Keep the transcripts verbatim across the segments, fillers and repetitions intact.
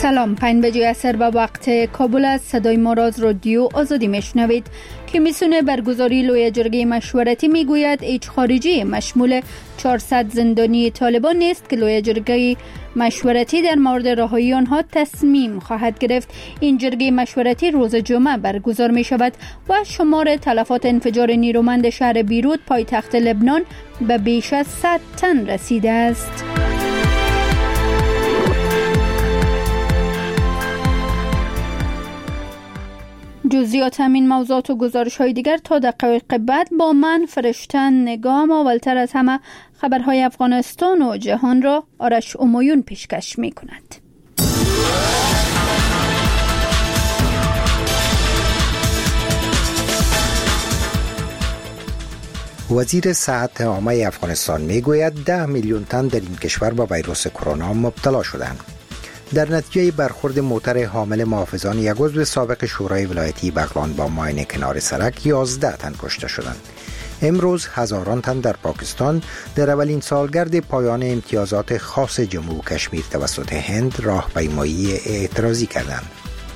سلام، پنج بجه عصر به وقت کابل است. صدای ما را از رادیو آزادی میشنوید. کمیسیون برگزاری لوی جرگه مشورتی میگوید هیچ خارجی مشمول چهارصد زندانی طالبان نیست که لوی جرگه مشورتی در مورد رهایی آنها تصمیم خواهد گرفت. این جرگه مشورتی روز جمعه برگزار می شود و شمار تلفات انفجار نیرومند شهر بیروت پایتخت لبنان به بیش از صد تن رسیده است. جزئیات همین موضوعات و گزارش‌های دیگر تا دقایق بعد با من فرشتن نگام. اولتر از همه خبرهای افغانستان و جهان را آرش امایون پیشکش می‌کند. وزیر صحت عامه افغانستان میگوید ده میلیون تن در این کشور با ویروس کرونا مبتلا شدند. در نتیجه برخورد موتر حامل محافظان یک عضو سابق شورای ولایتی بغلان با ماین کنار سرک یازده تن کشته شدند. امروز هزاران تن در پاکستان در اولین سالگرد پایان امتیازات خاص جموں و کشمیر توسط هند راهپیمایی اعتراضی کردند.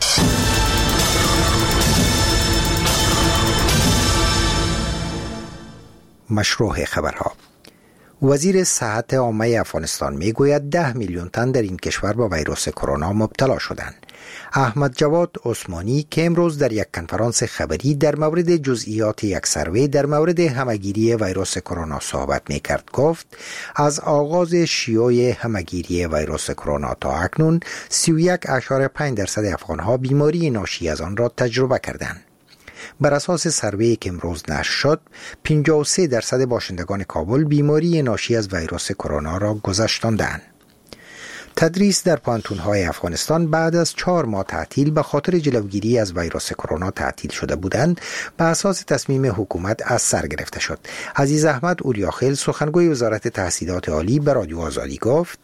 مشروع خبرها. وزیر صحت عامه افغانستان میگوید ده میلیون تن در این کشور با ویروس کرونا مبتلا شدند. احمد جواد عثمانی که امروز در یک کنفرانس خبری در مورد جزئیات یک سروی در مورد همهگیری ویروس کرونا صحبت میکرد گفت از آغاز شیوع همهگیری ویروس کرونا تا اکنون سی و یک اشاره پنج درصد افغانها بیماری ناشی از آن را تجربه کردند. بر اساس سروی که امروز نشر شد، پنجاه و سه درصد باشندگان کابل بیماری ناشی از ویروس کرونا را گذشتاندند. تدریس در پانتون‌های افغانستان بعد از چهار ماه تعطیل به خاطر جلوگیری از ویروس کرونا تعطیل شده بودند، به اساس تصمیم حکومت از سر گرفته شد. عزیز احمد اولیاخیل سخنگوی وزارت تحصیلات عالی به رادیو آزادی گفت: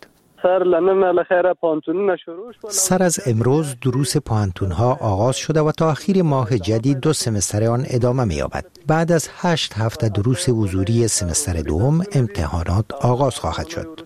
سر از امروز دروس پانتون‌ها آغاز شده و تا آخر ماه جدید دو سمستر آن ادامه می‌یابد. بعد از هشت هفته دروس حضوری سمستر دوم امتحانات آغاز خواهد شد.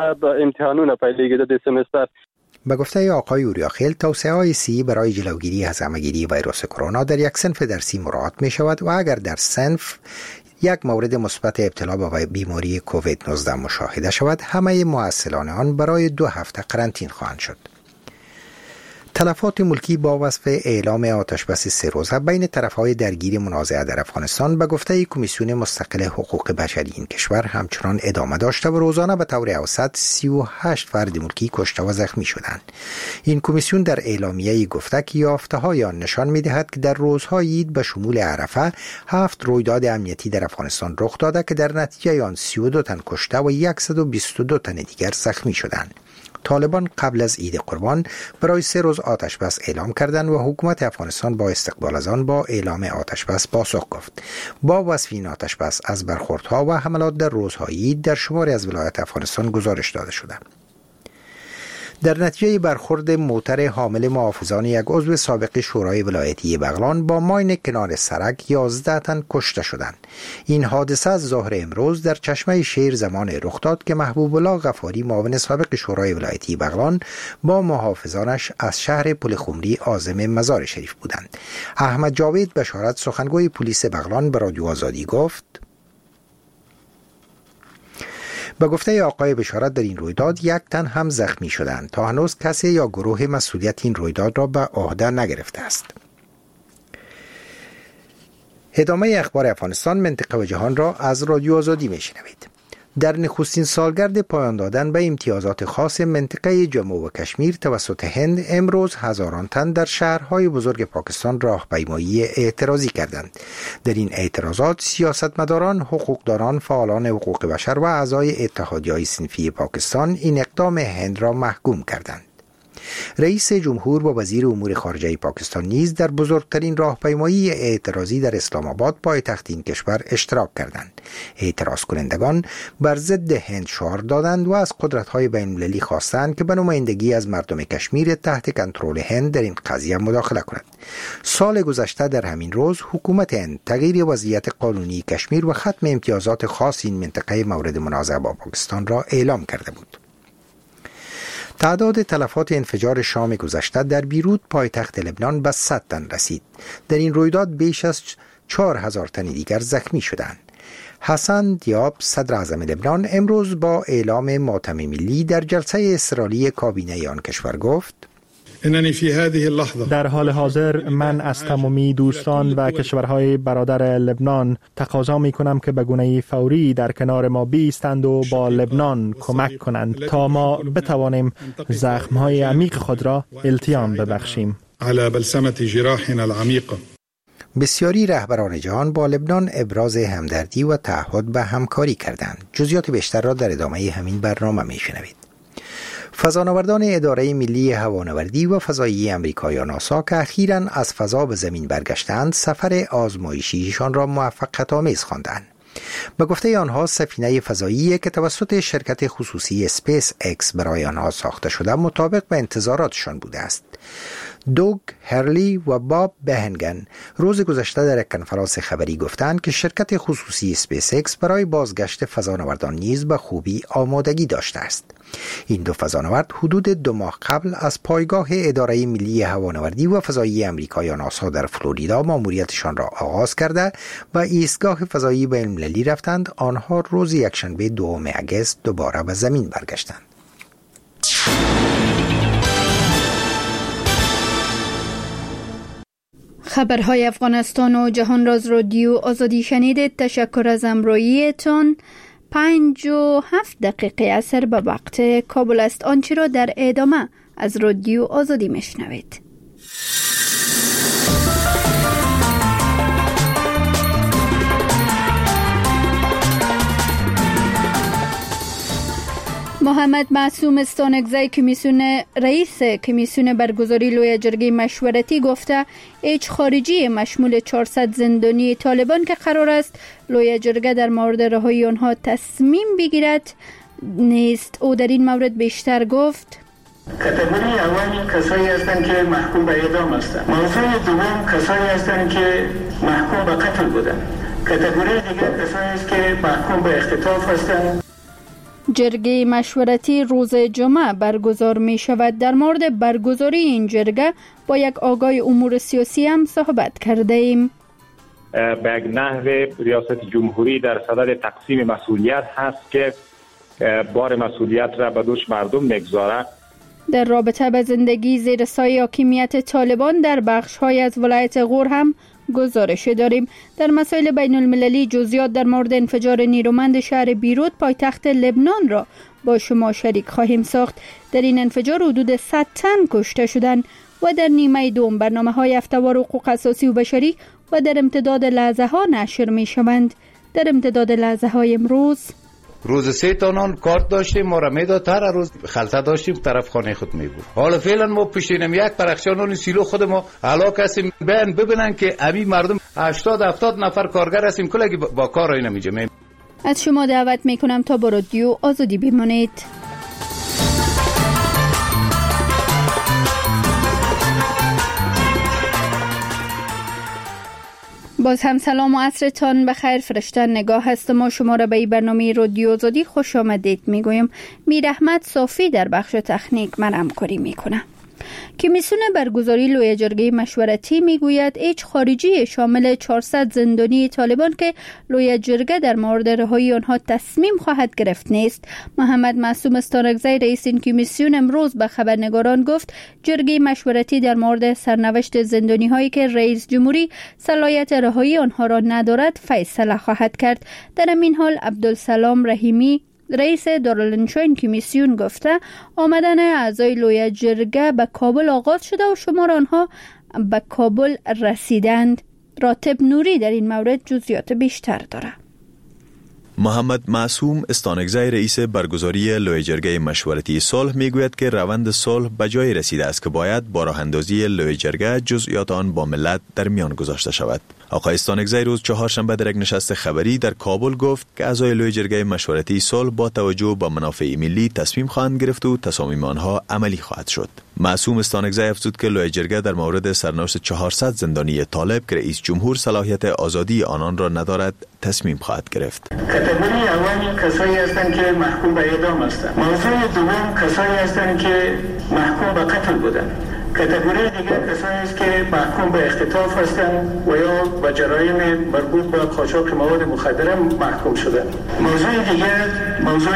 به گفته آقای اوریاخیل، توصیه‌های سی برای جلوگیری از همهگیری ویروس کرونا در یک صنف درسی مراعات می‌شود و اگر در صنف یک مورد مثبت ابتلا به بیماری کووید نوزده مشاهده شود، همه محصلان آن برای دو هفته قرنطینه خواهند شد. تلفات ملکی با وصف اعلام آتشبس سه روزه بین طرفهای درگیر منازعه در افغانستان به گفته کمیسیون مستقل حقوق بشری این کشور همچنان ادامه داشته و روزانه به طور اوسط سی و هشت فرد ملکی کشته و زخمی شدند. این کمیسیون در اعلامیه گفته که یافته‌های آن نشان می‌دهد که در روزهای عید به شمول عرفه هفت رویداد امنیتی در افغانستان رخ داده که در نتیجه آن سی و دو تن کشته و صد و بیست و دو تن دیگر زخمی شدند. طالبان قبل از عید قربان برای سه روز آتش بس اعلام کردند و حکومت افغانستان با استقبال از آن با اعلام آتش بس پاسخ گفت. با وصف این آتش بس از برخوردها و حملات در روزهای عید در شماری از ولایات افغانستان گزارش داده شده. در نتیجه برخورد موتر حامل محافظان یک عضو سابق شورای ولایتی بغلان با ماین کنار سرک یازده تن کشته شدند. این حادثه از ظهر امروز در چشمه شیر زمان رخ داد که محبوب الله غفاری معاون سابق شورای ولایتی بغلان با محافظانش از شهر پلخمری عازم مزار شریف بودند. احمد جاوید بشارت سخنگوی پلیس بغلان به رادیو آزادی گفت: به گفته آقای بشارت در این رویداد یک تن هم زخمی شدند. تا هنوز کسی یا گروه مسئولیت این رویداد را به عهده نگرفته است. ادامه اخبار افغانستان، منطقه و جهان را از رادیو آزادی میشنوید. در نخستین سالگرد پایان دادن به امتیازات خاص منطقه جموں و کشمیر توسط هند، امروز هزاران تن در شهرهای بزرگ پاکستان راهپیمایی اعتراضی کردند. در این اعتراضات سیاستمداران، حقوقدانان، فعالان حقوق بشر و اعضای اتحادیه‌های صنفی پاکستان این اقدام هند را محکوم کردند. رئیس جمهور و وزیر امور خارجه پاکستان نیز در بزرگترین راهپیمایی اعتراضی در اسلام آباد پایتخت این کشور اشتراک کردند. اعتراض کنندگان بر ضد هند شعار دادند و از قدرت‌های بین‌المللی خواستند که به نمایندگی از مردم کشمیر تحت کنترل هند در این قضیه مداخله کند. سال گذشته در همین روز حکومت هند تغییر وضعیت قانونی کشمیر و ختم امتیازات خاص این منطقه مورد منازعه با پاکستان را اعلام کرده بود. تعداد تلفات انفجار شام گذشته در بیروت پایتخت لبنان به صد تن رسید. در این رویداد بیش از چهار هزار تن دیگر زخمی شدند. حسن دیاب صدر اعظم لبنان امروز با اعلام ماتم ملی در جلسه استرالی کابینه آن کشور گفت: در حال حاضر من از تمامی دوستان و کشورهای برادر لبنان تقاضا می کنم که به گونه فوری در کنار ما بایستند و با لبنان کمک کنند تا ما بتوانیم زخمهای عمیق خود را التیام ببخشیم. على بلسمة جراحنا العميقة. بسیاری رهبران جهان با لبنان ابراز همدردی و تعهد به همکاری کردند. جزئیات بیشتر را در ادامه همین برنامه میشنوید. فضانوردان اداره ملی هوانوردی و فضایی امریکا یا ناسا که اخیراً از فضا به زمین برگشتند، سفر آزمایشیشان را موفقیت‌آمیز خواندند. به گفته آنها سفینه فضایی که توسط شرکت خصوصی اسپیس اکس برای آنها ساخته شده مطابق به انتظاراتشان بوده است. دوگ هرلی و باب بهنگن روز گذشته در یک کنفرانس خبری گفتند که شرکت خصوصی اسپیس اکس برای بازگشت فضانوردان نیز به خوبی آمادگی داشته است. این دو فضانورد حدود دو ماه قبل از پایگاه اداره ملی هوانوردی و فضایی امریکا یا ناسا در فلوریدا ماموریتشان را آغاز کرده و ایستگاه فضایی بین‌المللی رفتند. آنها روز یکشنبه دوم اگست دوباره به زمین برگشتند. خبرهای افغانستان و جهان راز رادیو آزادی شنیدید. تشکر از همراهیتان. پنج و هفت دقیقه اثر به وقت کابل است. آنچه را در ادامه از رادیو آزادی میشنوید. محمد معصوم استانکزی کمیسیون رئیس کمیسیون برگزاری لوی جرگه مشورتی گفته هیچ خارجی مشمول چهارصد زندانی طالبان که قرار است لوی جرگه در مورد رهایی آنها تصمیم بگیرد نیست. او در این مورد بیشتر گفت: کاتگوری اول کسایی هستند که محکوم به اعدام هستند. موضوع دوم کسایی هستند که محکوم به قتل بودند. کاتگوری دیگر کسایی است که محکوم به اختطاف هستند. جرگه مشورتی روز جمعه برگزار می شود. در مورد برگزاری این جرگه با یک آگاه امور سیاسی هم صحبت کرده ایم. به یک نحو ریاست جمهوری در صدد تقسیم مسئولیت هست که بار مسئولیت را به دوش مردم میگذاره. در رابطه به زندگی زیر سایه حاکمیت طالبان در بخش‌های از ولایت غور هم گزارش داریم. در مسائل بین المللی جزئیات در مورد انفجار نیرومند شهر بیروت پایتخت لبنان را با شما شریک خواهیم ساخت. در این انفجار حدود صد تن کشته شدند و در نیمه دوم برنامه‌های هفته‌وار حقوق اساسی و بشری و در امتداد لحظه ها نشر می شوند. در امتداد لحظه های امروز روز سه تانان کارت داشتیم، ما را میداد، هر روز خلطه داشتیم طرف خانه خود میبود. حالا فعلا ما پشتینم یک پرخشانون سیلو خود ما علاقه هستیم بین ببینن که امی مردم هشتاد هفتاد نفر کارگر هستیم کلگی با کار اینا میجه. از شما دعوت میکنم تا با رادیو آزادی بمانید. باز هم سلام و عصرتان بخیر. فرشته نگاه هست. ما شما را به این برنامه رادیو آزادی خوش آمدید میگویم. میر احمد صافی در بخش تکنیک من همکاری میکنه. کمیسیون برگزاری لوی جرگه مشورتی میگوید هیچ خارجی شامل چهارصد زندانی طالبان که لوی جرگه در مورد رهایی آنها تصمیم خواهد گرفت نیست. محمد معصوم استانکزی رئیس این کمیسیون امروز به خبرنگاران گفت جرگه مشورتی در مورد سرنوشت زندانی هایی که رئیس جمهوری صلاحیت رهایی آنها را ندارد فیصله خواهد کرد. در این حال عبدالسلام رحیمی رئیس دارالانشا کمیسیون گفته آمدن اعضای لوی جرگه به کابل آغاز شده و شمار آنها به کابل رسیدند. راتب نوری در این مورد جزئیات بیشتر داره. محمد معصوم استانکزی رئیس برگزاری لوی جرگه مشورتی صلح میگوید که روند صلح به جای رسیده است که باید با راه اندازی لوی جرگه جزئیات آن با ملت در میان گذاشته شود. آقای استانکزی روز چهارشنبه در یک نشست خبری در کابل گفت که اعضای لوی جرگه مشورتی صلح با توجه به منافع ملی تصمیم خواهند گرفت و تصامیم آنها عملی خواهد شد. معصوم استانکزی افزود که لوی جرگه در مورد سرنوشت چهارصد زندانی طالب که رئیس جمهور صلاحیت آزادی آنان را ندارد تصمیم خواهد گرفت. کاتگوری اول کسایی هستند که محکوم به اعدام هستند. موضوع دوم کسایی هستند که محکوم به قتل بودند. کاتگوری دیگر کسایی است که محکوم به اختطاف هستند و یا به جرایم مربوط به قاچاق مواد مخدر محکوم شدند. موضوع دیگر موضوع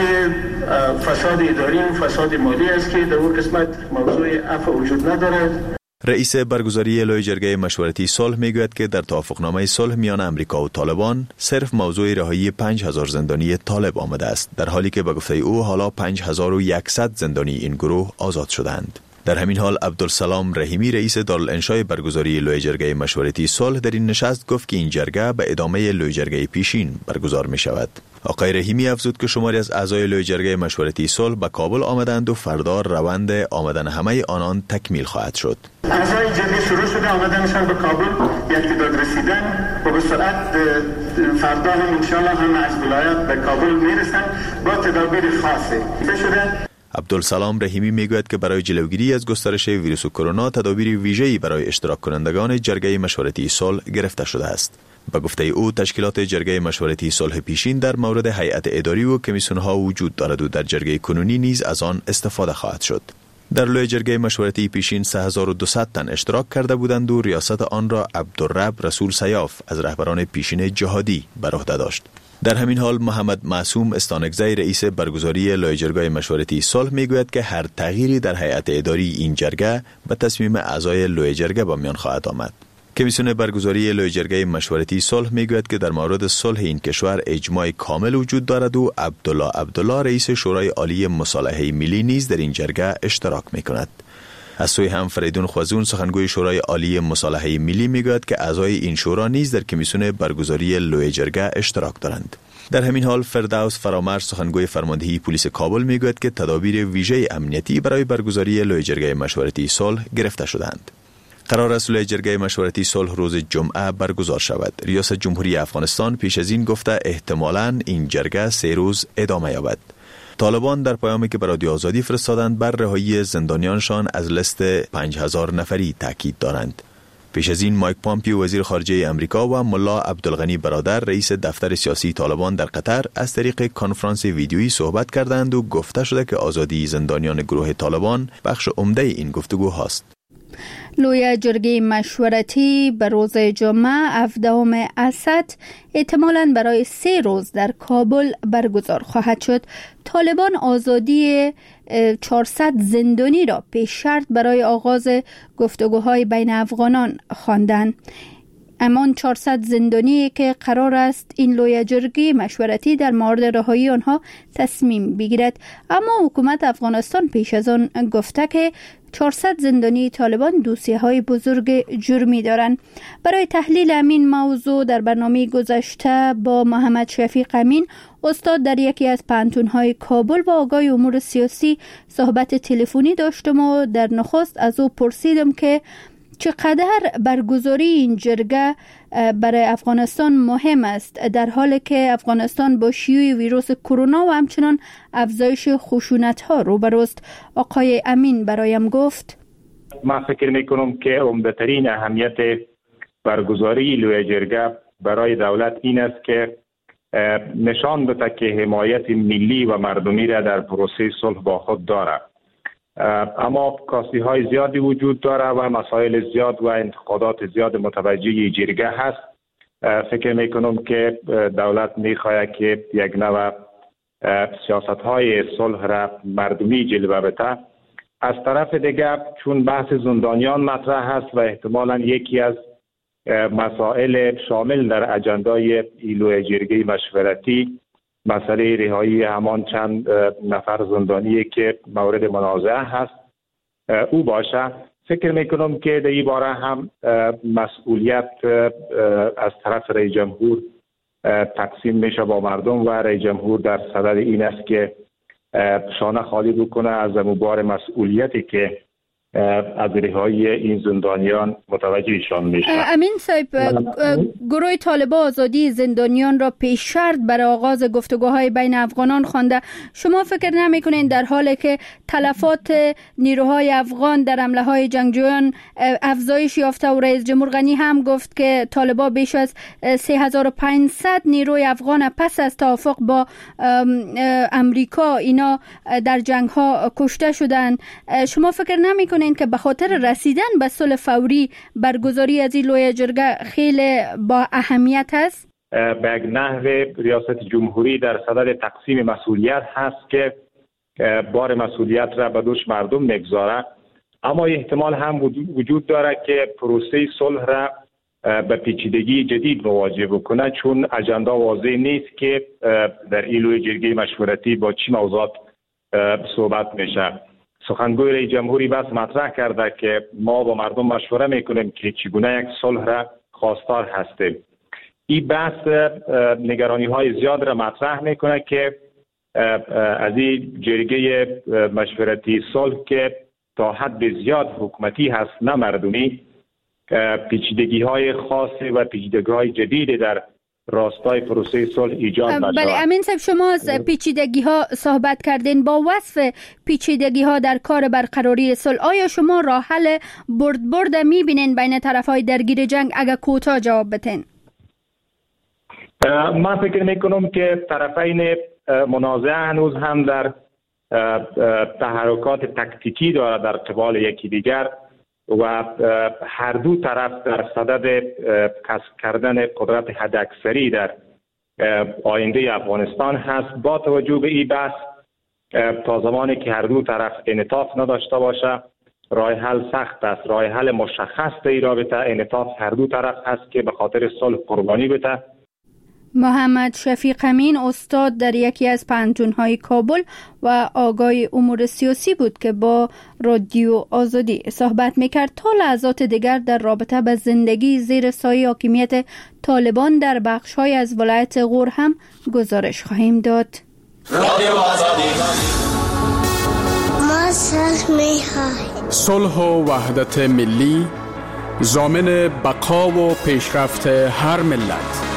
فساد اداری و فساد مالی است که در اون قسمت موضوع عفو وجود ندارد. رئیس برگزاری لوی جرگه مشورتی صلح میگوید که در توافقنامه صلح میان امریکا و طالبان صرف موضوع رهایی پنج هزار زندانی طالب آمده است، در حالی که به گفته او حالا پنج هزار و صد زندانی این گروه آزاد شدند. در همین حال عبدالسلام رحیمی رئیس دارالانشای برگزاری لوی جرگه مشورتی صلح در این نشست گفت که این جرگه به ادامه لوی جرگه پیشین برگزار می شود. آقای رحیمی افزود که شماری از اعضای لوی جرگه مشورتی صلح به کابل آمدند و فردا روند آمدن همه آنان تکمیل خواهد شد. اعضای جرگه شروع شده آمدنشان به کابل، یک تعداد رسیدن و به سرعت فردا هم انشاءالله هم از ولایت به کابل میرسند با تدابیر خاصی شده. عبدالسلام رحیمی میگوید که برای جلوگیری از گسترش ویروس کرونا تدابیر ویژه‌ای برای اشتراک کنندگان جرگه مشورتی صلح گرفته شده است. به گفته او تشکیلات جرگه مشورتی صلح پیشین در مورد هیئت اداری و کمیسیون‌ها وجود دارد و در جرگه کنونی نیز از آن استفاده خواهد شد. در لوی جرگه مشورتی پیشین سه هزار و دویست تن اشتراک کرده بودند و ریاست آن را عبدالرب رسول سیاف از رهبران پیشین جهادی بر عهده داشت. در همین حال محمد معصوم استانکزی رئیس برگزاری لوی جرگه مشورتی صلح میگوید که هر تغییری در هیئت اداری این جرگه به تصمیم اعضای لوی جرگه به میان خواهد آمد. کمیسیون برگزاری لوی جرگه مشورتی صلح میگوید که در مورد صلح این کشور اجماع کامل وجود دارد و عبدالله عبدالله رئیس شورای عالی مصالحه ملی نیز در این جرگه اشتراک میکند. از سوی هم فریدون خوازون سخنگوی شورای عالی مصالحه ملی میگوید که اعضای این شورا نیز در کمیسیون برگزاری لوی جرگه اشتراک دارند. در همین حال فردوس فرامرز سخنگوی فرماندهی پلیس کابل میگوید که تدابیر ویژه امنیتی برای برگزاری لوی جرگه مشورتی صلح گرفته شدند. قرار است لوی جرگه مشورتی صلح روز جمعه برگزار شود. ریاست جمهوری افغانستان پیش از این گفته احتمالاً این جرگه سه روز ادامه یابد. طالبان در پیامی که برای آزادی فرستادند بر رهایی زندانیانشان از لیست پنج هزار نفری تاکید دارند. پیش از این مایک پامپیو وزیر خارجه امریکا و ملا عبدالغنی برادر رئیس دفتر سیاسی طالبان در قطر از طریق کنفرانس ویدیویی صحبت کردند و گفته شده که آزادی زندانیان گروه طالبان بخش عمده این گفتگو هاست. لوی جرگه مشورتی به روز جمعه هفدهم اسد احتمالاً برای سه روز در کابل برگزار خواهد شد. طالبان آزادی چهارصد زندانی را پیش شرط برای آغاز گفتگوهای بین افغانان خواندند. اما چهارصد زندانی که قرار است این لوی جرگه مشورتی در مورد رهایی آنها تصمیم بگیرد، اما حکومت افغانستان پیش از آن گفته که چهارصد زندانی طالبان دوسیه های بزرگ جرمی دارند. برای تحلیل همین موضوع در برنامه گذشته با محمد شفیق امین استاد در یکی از پانتون‌های کابل و آگاه امور سیاسی صحبت تلفنی داشتم و در نخست از او پرسیدم که چقدر برگزاری این جرگه برای افغانستان مهم است در حالی که افغانستان با شیوع ویروس کرونا و همچنان افزایش خشونت‌ها روبروست. آقای امین برایم گفت من فکر میکنم که عمده‌ترین اهمیت برگزاری لوی جرگه برای دولت این است که نشان بده که حمایت ملی و مردمی را در پروسه صلح با خود دارد. اما کاستی های زیادی وجود داره و مسائل زیاد و انتقادات زیاد متوجه جرگه هست. فکر میکنم که دولت میخواهد که یک نوع سیاست های صلح را مردمی جلوه بده. از طرف دیگر چون بحث زندانیان مطرح هست و احتمالاً یکی از مسائل شامل در اجندای لوی جرگه مشورتی مسئله رهایی همان چند نفر زندانی که مورد منازعه هست او باشه، فکر میکنم که در این باره هم مسئولیت از طرف رئیس جمهور تقسیم میشه با مردم و رئیس جمهور در صدد این است که شانه خالی بکنه از مبار مسئولیتی که از رهایی این زندانیان متوجهشان میشه. امین صاحب، گروه طالبان آزادی زندانیان را پیش شرط برای آغاز گفتگوهای بین افغانان خوانده. شما فکر نمی‌کنید در حالی که تلفات نیروهای افغان در حمله های جنگجویان افزایش یافته و رئیس جمهور غنی هم گفت که طالبان بیش از سه هزار و پانصد نیروی افغان پس از توافق با امریکا اینا در جنگ ها کشته شدند، شما فکر نمی‌کنید که به خاطر رسیدن به صلح فوری برگزاری از این لویه جرگه خیلی با اهمیت است؟ به یک نحو ریاست جمهوری در صدد تقسیم مسئولیت هست که بار مسئولیت را به دوش مردم میگذاره، اما احتمال هم وجود داره که پروسه صلح را به پیچیدگی جدید مواجه بکنه، چون اجندا واضح نیست که در این لویه جرگه مشورتی با چی موضوعات صحبت میشه. سخنگوی رئیس جمهوری بس مطرح کرده که ما با مردم مشوره میکنیم که چگونه یک صلح را خواستار هستیم. این بحث نگرانی های زیاد را مطرح میکنه که از این جرگه مشورتی صلح که تا حد زیاد حکومتی هست نه مردمی، پیچیدگی های خاصی و پیچیدگی های جدیدی در راستای پروسه صلح ایجاد نشود. بله امین صاحب، شما از پیچیدگی ها صحبت کردین. با وصف پیچیدگی ها در کار برقراری صلح، آیا شما راه حل برد برد میبینین بین طرف های درگیر جنگ؟ اگر کوتاه جواب بدین. من فکر میکنم که طرفین منازعه هنوز هم در تحرکات تکتیکی داره در قبال یکی دیگر و هر دو طرف در صدد کسب کردن قدرت حداکثری در آینده افغانستان هست. با توجه به این بحث، تا زمانی که هر دو طرف انعطاف نداشته باشه راه حل سخت است. راه حل مشخص در این رابطه انعطاف هر دو طرف هست که به خاطر صلح قربانی بده. محمد شفیق امین استاد در یکی از پنجونهای کابل و آگاه امور سیاسی بود که با رادیو آزادی صحبت میکرد. تا لحظات دیگر در رابطه به زندگی زیر سایه حاکمیت طالبان در بخش‌های از ولایت غور هم گزارش خواهیم داد. رادیو آزادی. ما صلح می‌خواهیم. صلح و وحدت ملی ضامن بقا و پیشرفت هر ملت.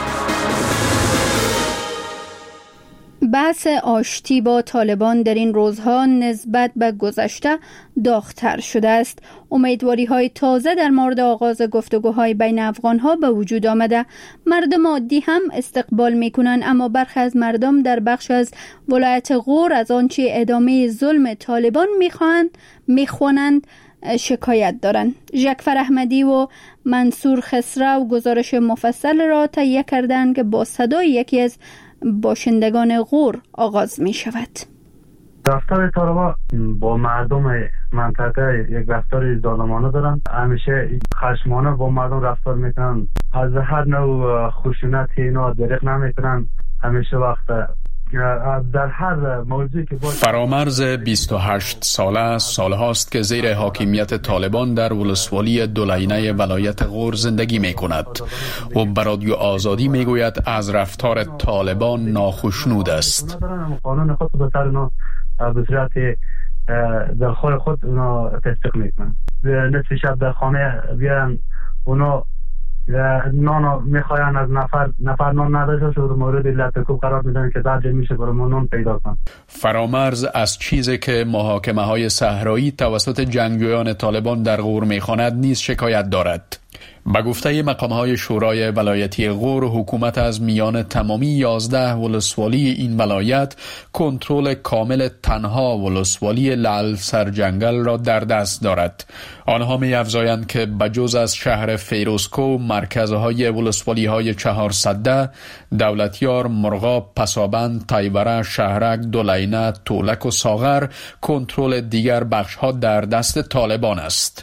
بحث آشتی با طالبان در این روزها نسبت به گذشته داغ‌تر شده است. امیدواری های تازه در مورد آغاز گفتگوهای بین افغان ها به وجود آمده. مردم عادی هم استقبال میکنند، اما برخی از مردم در بخش از ولایت غور از آنچه ادامه ظلم طالبان میخواهند میخوانند شکایت دارند. ژکفر احمدی و منصور خسرو گزارش مفصل را تهیه کردند که با صدای یکی از باشندگان غور آغاز می شود. رفتار طالبان با مردم منطقه یک رفتار ظالمانه دارن، همیشه خشمانه با مردم رفتار میکنن، از هر نوع خشونت اینا دریغ نمیکنن، همیشه وقت در هر موضوعی که فرامرز بیست و هشت ساله سالهاست که زیر حاکمیت طالبان در ولسوالی دولینه ولایت غور زندگی می کند و به رادیو آزادی می گوید از رفتار طالبان ناخشنود است. قانون خود به سر به صورت در خور خود اونا تصدیق می کنند. نصف شب در خانه بیارن اونا نان میخواین از نفر نفر نان نداشته شد مورد لطکوب قرار میدن که درجه میشه برای نان پیدا کن. فرامرز از چیزی که محاکمه های صحرایی توسط جنگجویان طالبان در غور میخواند نیز شکایت دارد. به گفته مقام‌های شورای ولایتی غور، حکومت از میان تمامی یازده ولسوالی این ولایت کنترل کامل تنها ولسوالی لعل سرجنگل را در دست دارد. آنها می‌افزایند که بجز از شهر فیروزکو، مرکزهای ولسوالی‌های چهارصده، دولتیار، مرغاب، پسابند، تایبره، شهرک، دولینه، تولک و ساغر، کنترل دیگر بخش‌ها در دست طالبان است.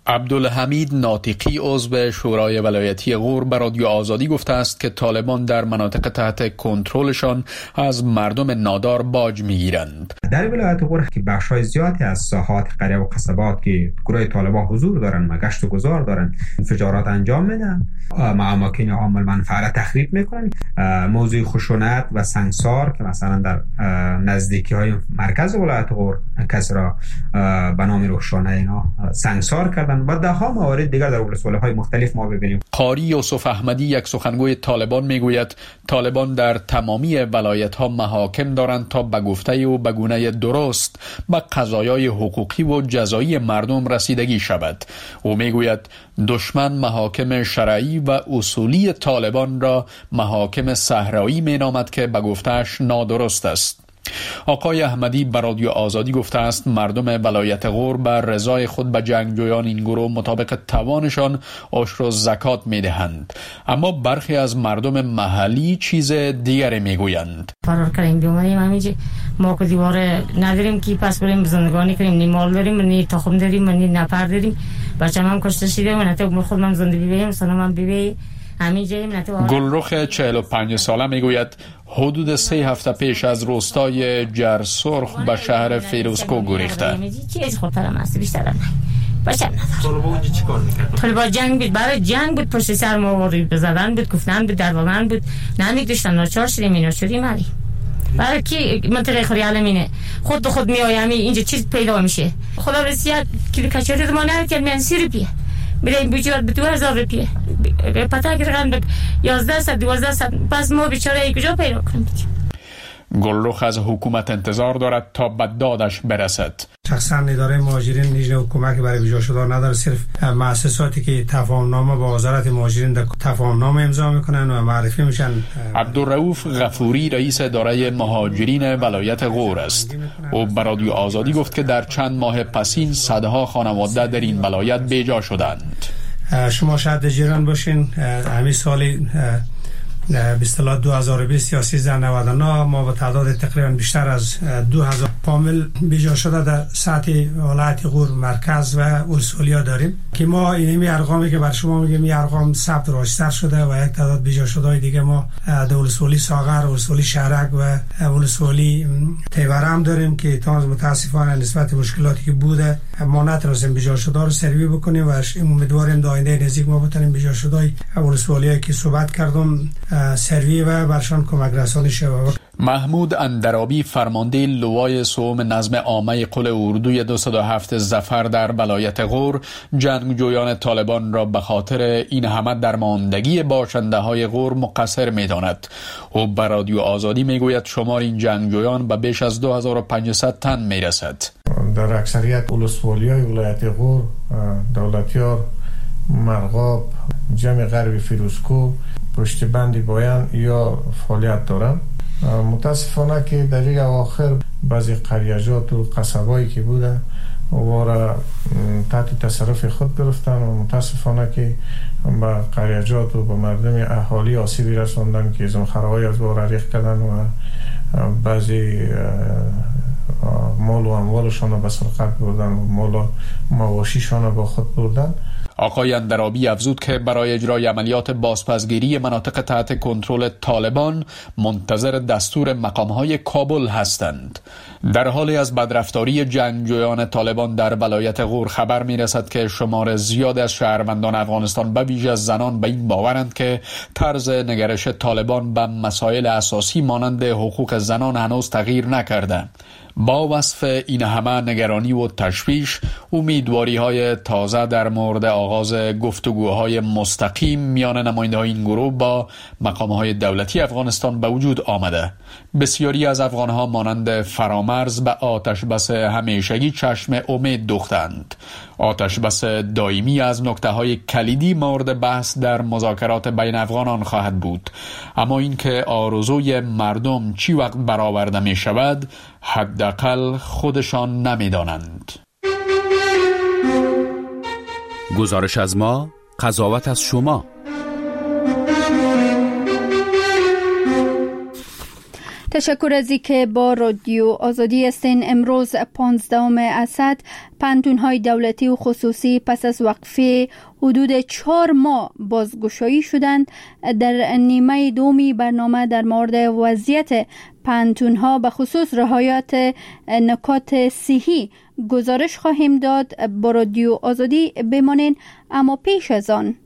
عبدالحمید ناطقی عضو شورای ولایتی غور به رادیو آزادی گفته است که طالبان در مناطق تحت کنترلشان از مردم نادار باج میگیرند. در ولایت غور که بخشای زیادی از ساحات قریه و قصبات که گروه طالبان حضور دارن و گشت و گذار دارن انفجارات انجام میدن، اماکن عامل منفعه تخریب میکنن. موضوع خشونت و سنگسار که مثلا در نزدیکی های مرکز ولایت غور کسی را به نام روشانه اینا سنگسار کردن و ده ها موارد دیگر در ولسوالی‌های مختلف ما ببینیم. قاری یوسف احمدی یک سخنگوی طالبان میگوید طالبان در تمامی ولایت‌ها محاکم دارند تا به گفته او به گونه درست به قضایای حقوقی و جزایی مردم رسیدگی شود. او میگوید دشمن محاکم شرعی و اصولی طالبان را محاکم صحرایی مینامد که به گفته‌اش نادرست است. آقای احمدی به رادیو آزادی گفته است مردم ولایت غور بر رضای خود به جنگجویان این گروه مطابق توانشان عشر و زکات میدهند، اما برخی از مردم محلی چیز دیگری میگویند. فرار کردیم بیومدیم همینجا، ما که دیوار نداریم که پس بریم زندگانی کنیم، نی مال داریم نی تخم داریم نی نفر داریم، بچه‌م هم کشته شده و نتو خودم زندگی بیم سلام بیبی گلرخ چهل و پنج ساله میگوید حدود سه هفته پیش از روستای جرسرخ به شهر فیروزکو گریخته. چیز خطرم است بیشتر نه. بچم نداره. طالبا اونجا چیکار می‌کردن؟ طالبا جنگ بود، برای جنگ بود، پشت سر ما وارد بزدن بود، گفتن بود، دروغن بود. نمی‌داشتن ناچار شدیم اینا شدیم علی. برای کی منطقه خریال امینه خود به خود میایم اینجا چیز پیدا میشه. خدا بسیار کلی کچوری ما نرکرد من سیرپیه. بریم بیچاره به دو هزار روپیه پتا گرفتن به یازده صد دوازده صد، پس ما بیچاره کجا پیدا کنیم؟ گلرخ از حکومت انتظار دارد تا به دادش برسد. شخصا اداره مهاجرین نیز حکومت برای ویزا شدن نداره، صرف مؤسساتی که تفاهمنامه با وزارت مهاجرین در تفاهمنامه امضا میکنن و معرفی میشن. عبدالرؤوف غفوری رئیس اداره مهاجرین ولایت غور است. او به رادیو آزادی گفت که در چند ماه پسین صدها خانواده در این ولایت بیجا شدند. شما شاید جیران باشین، همین سالی به اصطلاح دو هزار و بیست یا سیزده نود و نه ما به تعداد تقریبا بیشتر از دو هزار فامیل بیجا شده در سطح ولایت غور مرکز و ولسوالی‌ها داریم که ما اینمی ارقامی که بر شما میگم این ارقام ثبت راستی شده و یک تعداد بیجا شده دیگه ما در ولسوالی ساغر، ولسوالی شهرک و ولسوالی تیوره هم داریم که تا متاسفانه نسبت مشکلاتی که بوده ما نتونستیم بیجا شده رو سروی بکنیم و امیدواریم در آینده نزدیک ما بتونیم بیجا شده ولسوالی‌ها که صحبت کردم سروی و برشان کمک رسانی شود. محمود اندرابی فرمانده لوای سوم نظم عامه قل اردوی دویست و هفت ظفر در ولایت غور جنگجویان طالبان را به خاطر این همه درماندگی باشنده های غور مقصر می داند. او به رادیو آزادی می گوید شمار این جنگجویان به بیش از دو هزار و پانصد تن می رسد. در اکثریت ولسوالی های ولایت غور، دولتیار، مرغاب، جمع غرب فیروزکو، پشت بندی بایان یا فعالیت دارن. متاسفانه که در این اواخر بعضی قریجات و قصبایی که بودن وارا تحت تصرف خود گرفتن و متاسفانه که به قریجات و به مردم اهالی آسیبی رساندن که زمخرهای از وارا ریخت کردن و بعضی مال و اموالشان را به سرقت بردن و مال و مواشیشان را با خود بردن. آقای اندرابی افزود که برای اجرای عملیات بازپسگیری مناطق تحت کنترل طالبان منتظر دستور مقامهای کابل هستند. در حالی از بدرفتاری جنگجویان طالبان در ولایت غور خبر می رسد که شمار زیاد از شهروندان افغانستان به ویژه از زنان به این باورند که طرز نگرش طالبان به مسائل اساسی مانند حقوق زنان هنوز تغییر نکرده. با وصف این همه نگرانی و تشویش، امیدواری های تازه در مورد آغاز گفتگوهای مستقیم میان نماینده های این گروه با مقام های دولتی افغانستان به وجود آمده. بسیاری از افغان ها مانند فرامرز به آتش بس همیشگی چشم امید دوختند. آتش بس دائمی از نکته های کلیدی مورد بحث در مذاکرات بین افغانان خواهد بود، اما اینکه آرزوی مردم چی وقت برآورده می شود حداقل خودشان نمی دانند. گزارش از ما، قضاوت از شما. تشکر از اینکه با رادیو آزادی هستین. امروز پانزدهم اسد پانتون‌های دولتی و خصوصی پس از وقفه حدود چهار ماه بازگشایی شدند. در نیمه دومی برنامه در مورد وضعیت پانتون‌ها به خصوص رعایت نکات صحی گزارش خواهیم داد. با رادیو آزادی بمانین. اما پیش از آن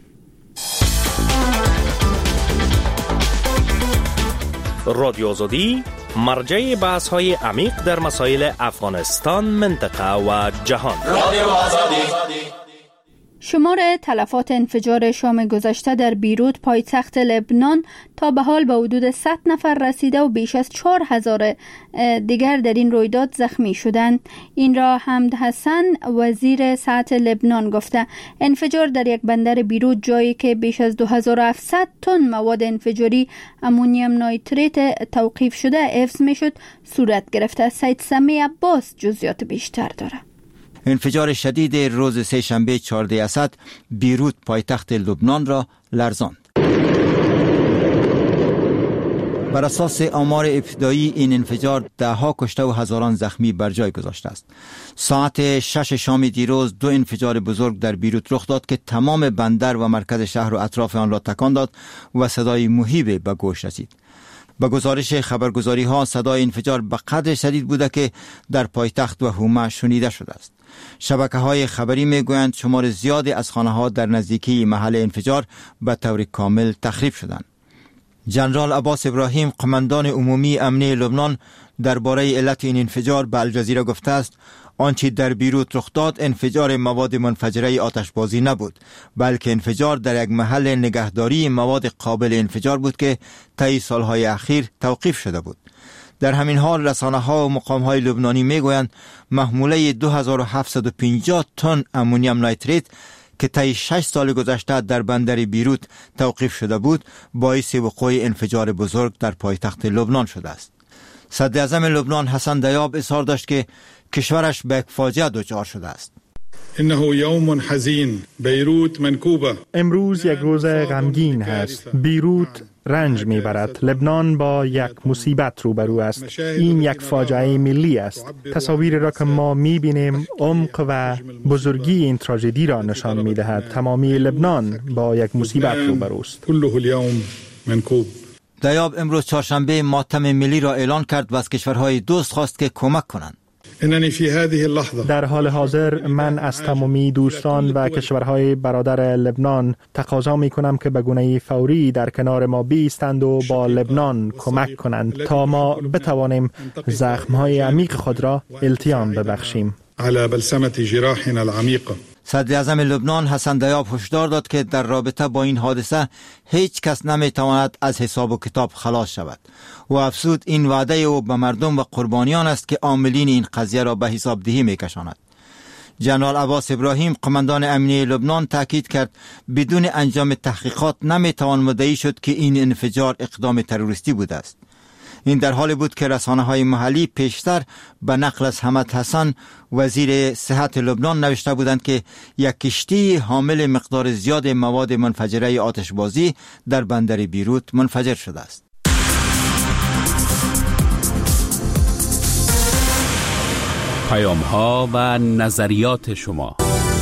رادیو آزادی مرجع بحث های عمیق در مسائل افغانستان، منطقه و جهان. رادیو آزادی. شمار تلفات انفجار شام گذشته در بیروت پایتخت لبنان تا به حال به حدود صد نفر رسیده و بیش از چهار هزار دیگر در این رویداد زخمی شدند. این را حمد حسن وزیر صحت لبنان گفته. انفجار در یک بندر بیروت، جایی که بیش از دو هزار و هفتصد تن مواد انفجاری امونیم نایتریت توقیف شده حفظ می شد، صورت گرفته. سید سمی عباس جزئیات بیشتر داره. انفجار شدید روز سه شنبه چهارده اسد بیروت پایتخت لبنان را لرزاند. بر اساس آمار ابتدایی این انفجار ده ها کشته و هزاران زخمی بر جای گذاشته است. ساعت شش شام دیروز دو انفجار بزرگ در بیروت رخ داد که تمام بندر و مرکز شهر و اطراف آن را تکان داد و صدای مهیب به گوش رسید. با گزارش خبرگزاری ها صدای انفجار به قدر شدید بوده که در پایتخت و حومه شنیده شده است. شبکه های خبری می گویند شمار زیادی از خانه ها در نزدیکی محل انفجار به طور کامل تخریب شدند. جنرال عباس ابراهیم، قماندان عمومی امنیه لبنان، درباره علت این انفجار به الجزیره گفته است آنچه در بیروت رخ داد انفجار مواد منفجره آتشبازی نبود، بلکه انفجار در یک محل نگهداری مواد قابل انفجار بود که طی سالهای اخیر توقیف شده بود. در همین حال رسانه ها و مقام های لبنانی می گویند محموله دو هزار و هفتصد و پنجاه تن امونیم نایتریت که طی شش سال گذشته در بندر بیروت توقیف شده بود باعث وقوع انفجار بزرگ در پایتخت لبنان شده است. صدر اعظم لبنان حسن دیاب اظهار داشت که کشورش به یک فاجعه دچار شده است. انه یوم حزین، بیروت منکوبه. امروز یک روز غمگین است. بیروت رنج میبرد. لبنان با یک مصیبت روبرو است. این یک فاجعه ملی است. تصاویر را که ما میبینیم عمق و بزرگی این تراژدی را نشان میدهد. تمامی لبنان با یک مصیبت روبرو است. کله اليوم منکوب. دیاب امروز چهارشنبه ماتم ملی را اعلان کرد و از کشورهای دوست خواست که کمک کنند. در حال حاضر من از تمامی دوستان و کشورهای برادر لبنان تقاضا می کنم که به گونه فوری در کنار ما بایستند و با لبنان کمک کنند تا ما بتوانیم زخمهای عمیق خود را التیام ببخشیم. على بلسمة جراحنا العميقة. صدر اعظم لبنان حسن دیاب هشدار داد که در رابطه با این حادثه هیچ کس نمیتواند از حساب و کتاب خلاص شود و افزود این وعده او به مردم و قربانیان است که عاملین این قضیه را به حساب دهی میکشاند. جنرال عباس ابراهیم، قماندان امنیه لبنان، تاکید کرد بدون انجام تحقیقات نمیتوان مدعی شد که این انفجار اقدام تروریستی بوده است. این در حالی بود که رسانه‌های محلی پیشتر به نقل از حمد حسن وزیر صحت لبنان نوشته بودند که یک کشتی حامل مقدار زیاد مواد منفجره آتشبازی در بندر بیروت منفجر شده است. پیام‌ها و نظریات شما.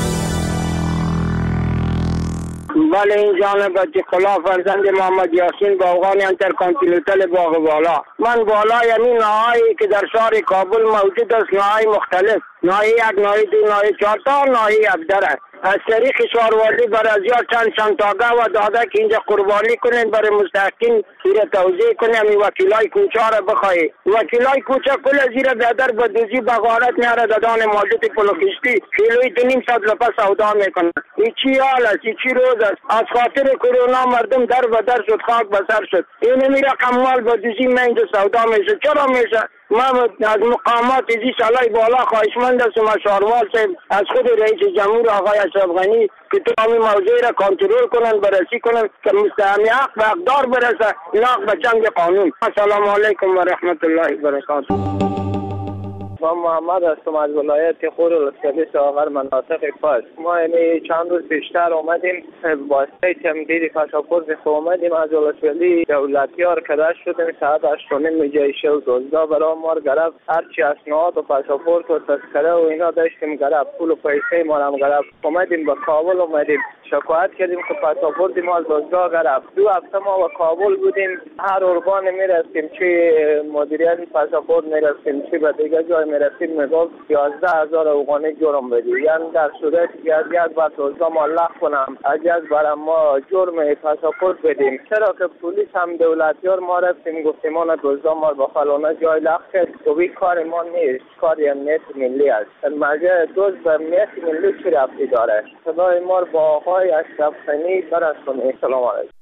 بله، این جانب اتقلا فرزند محمد یاسین باغان انترکانتیننتال باغ بالا. من بالا یعنی نهایی که در شهر کابل موجود است، نهایی مختلف، نهایی یک، نهایی دو، نهایی چهار تا، نهایی هفده است. از طریق شهروردی بر از یا چند چندتاگه و داده که اینجا قربانی کنین برای مستحقین زیر توضیح کنیم. این وکیلای کوچه را بخواهی. وکیلای کوچه کل زیر بیادر بدوزی بغارت میاره دادان مالدت پلوکشتی کیلوی دو نیم صد لپا سودا میکنن. این چی حال است؟ این چی روز است؟ از خاطر کرونا مردم در و در شد، خاک بسر شد. این میره کمال بدوزی من اینجا سودا میشه. چرا میشه؟ من از مقامات ازی سالای بالا خواهشمند هستم از شهروال صاحب، از خود رئیس جمهور آقای اشرف غنی که تمامی موضوع را کنترل کنن، بررسی کنن که مستحق حق به اقدار برسه، اینا به جنگ قانون. السلام علیکم و رحمت الله و برکاته. من محمد هستم از ولایت غور ولسوالی ساغر مناطق فاس. ما یعنی چند روز بیشتر اومدیم واسطه تمدید پاسپورت خو اومدیم از ولسوالی دولتیار کداش شدیم ساعت هشت و نیم جای شل دزدا برای ما گرفت. هرچی اسناد و پاسپورت و تذکره و اینا داشتیم گرفت. پول و پیسه ما هم گرفت. اومدیم به کابل اومدیم شکایت کردیم که پاسپورت ما از دزدا گرفت. دو هفته ما به کابل بودیم. هر ارگان میرفتیم چه مدیریت پاسپورت میرفتیم چه به دیگه جای میرفتیم میگفت یازده هزار افغانی جرم بدی. یعنی در صورت که از یک بار دزدا ما لغو کنم از یک بار ما جرم پاسپورت بدیم. چرا که پلیس هم دولتیار ما رفتیم گفتیم ما دزدا ما به فلانه جای لغو کرد. تو کار ما نیست، کار امنیت ملی است. مرجع دزد به امنیت ملی چی ربطی داره؟ صدای ما با آقای اشرف غنی برسونید. سلام علیکم.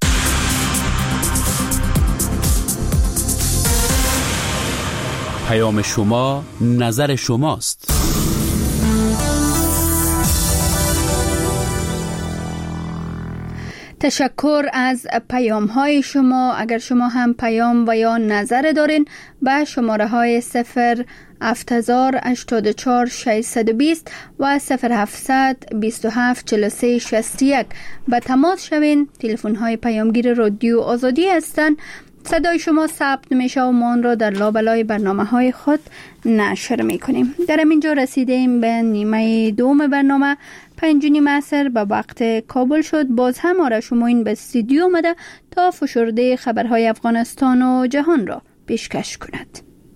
پیام شما نظر شماست. تشکر از پیام های شما. اگر شما هم پیام و یا نظر دارین به شماره های صفر هفت هزار هشتاد و چهار ششصد و بیست و صفر هفتصد بیست و هفت چهل و سه شصت و یک به تماس شوین. تلفن های پیامگیر رادیو آزادی هستند. صدای شما ثبت میشه و ما آن را در لابلای برنامه های خود نشر میکنیم. در اینجا رسیدیم به نیمه دوم برنامه. پنج نیم عصر به وقت کابل شد. باز هم آرش شماین به استودیو آمده تا فشرده خبرهای افغانستان و جهان را پیشکش کند.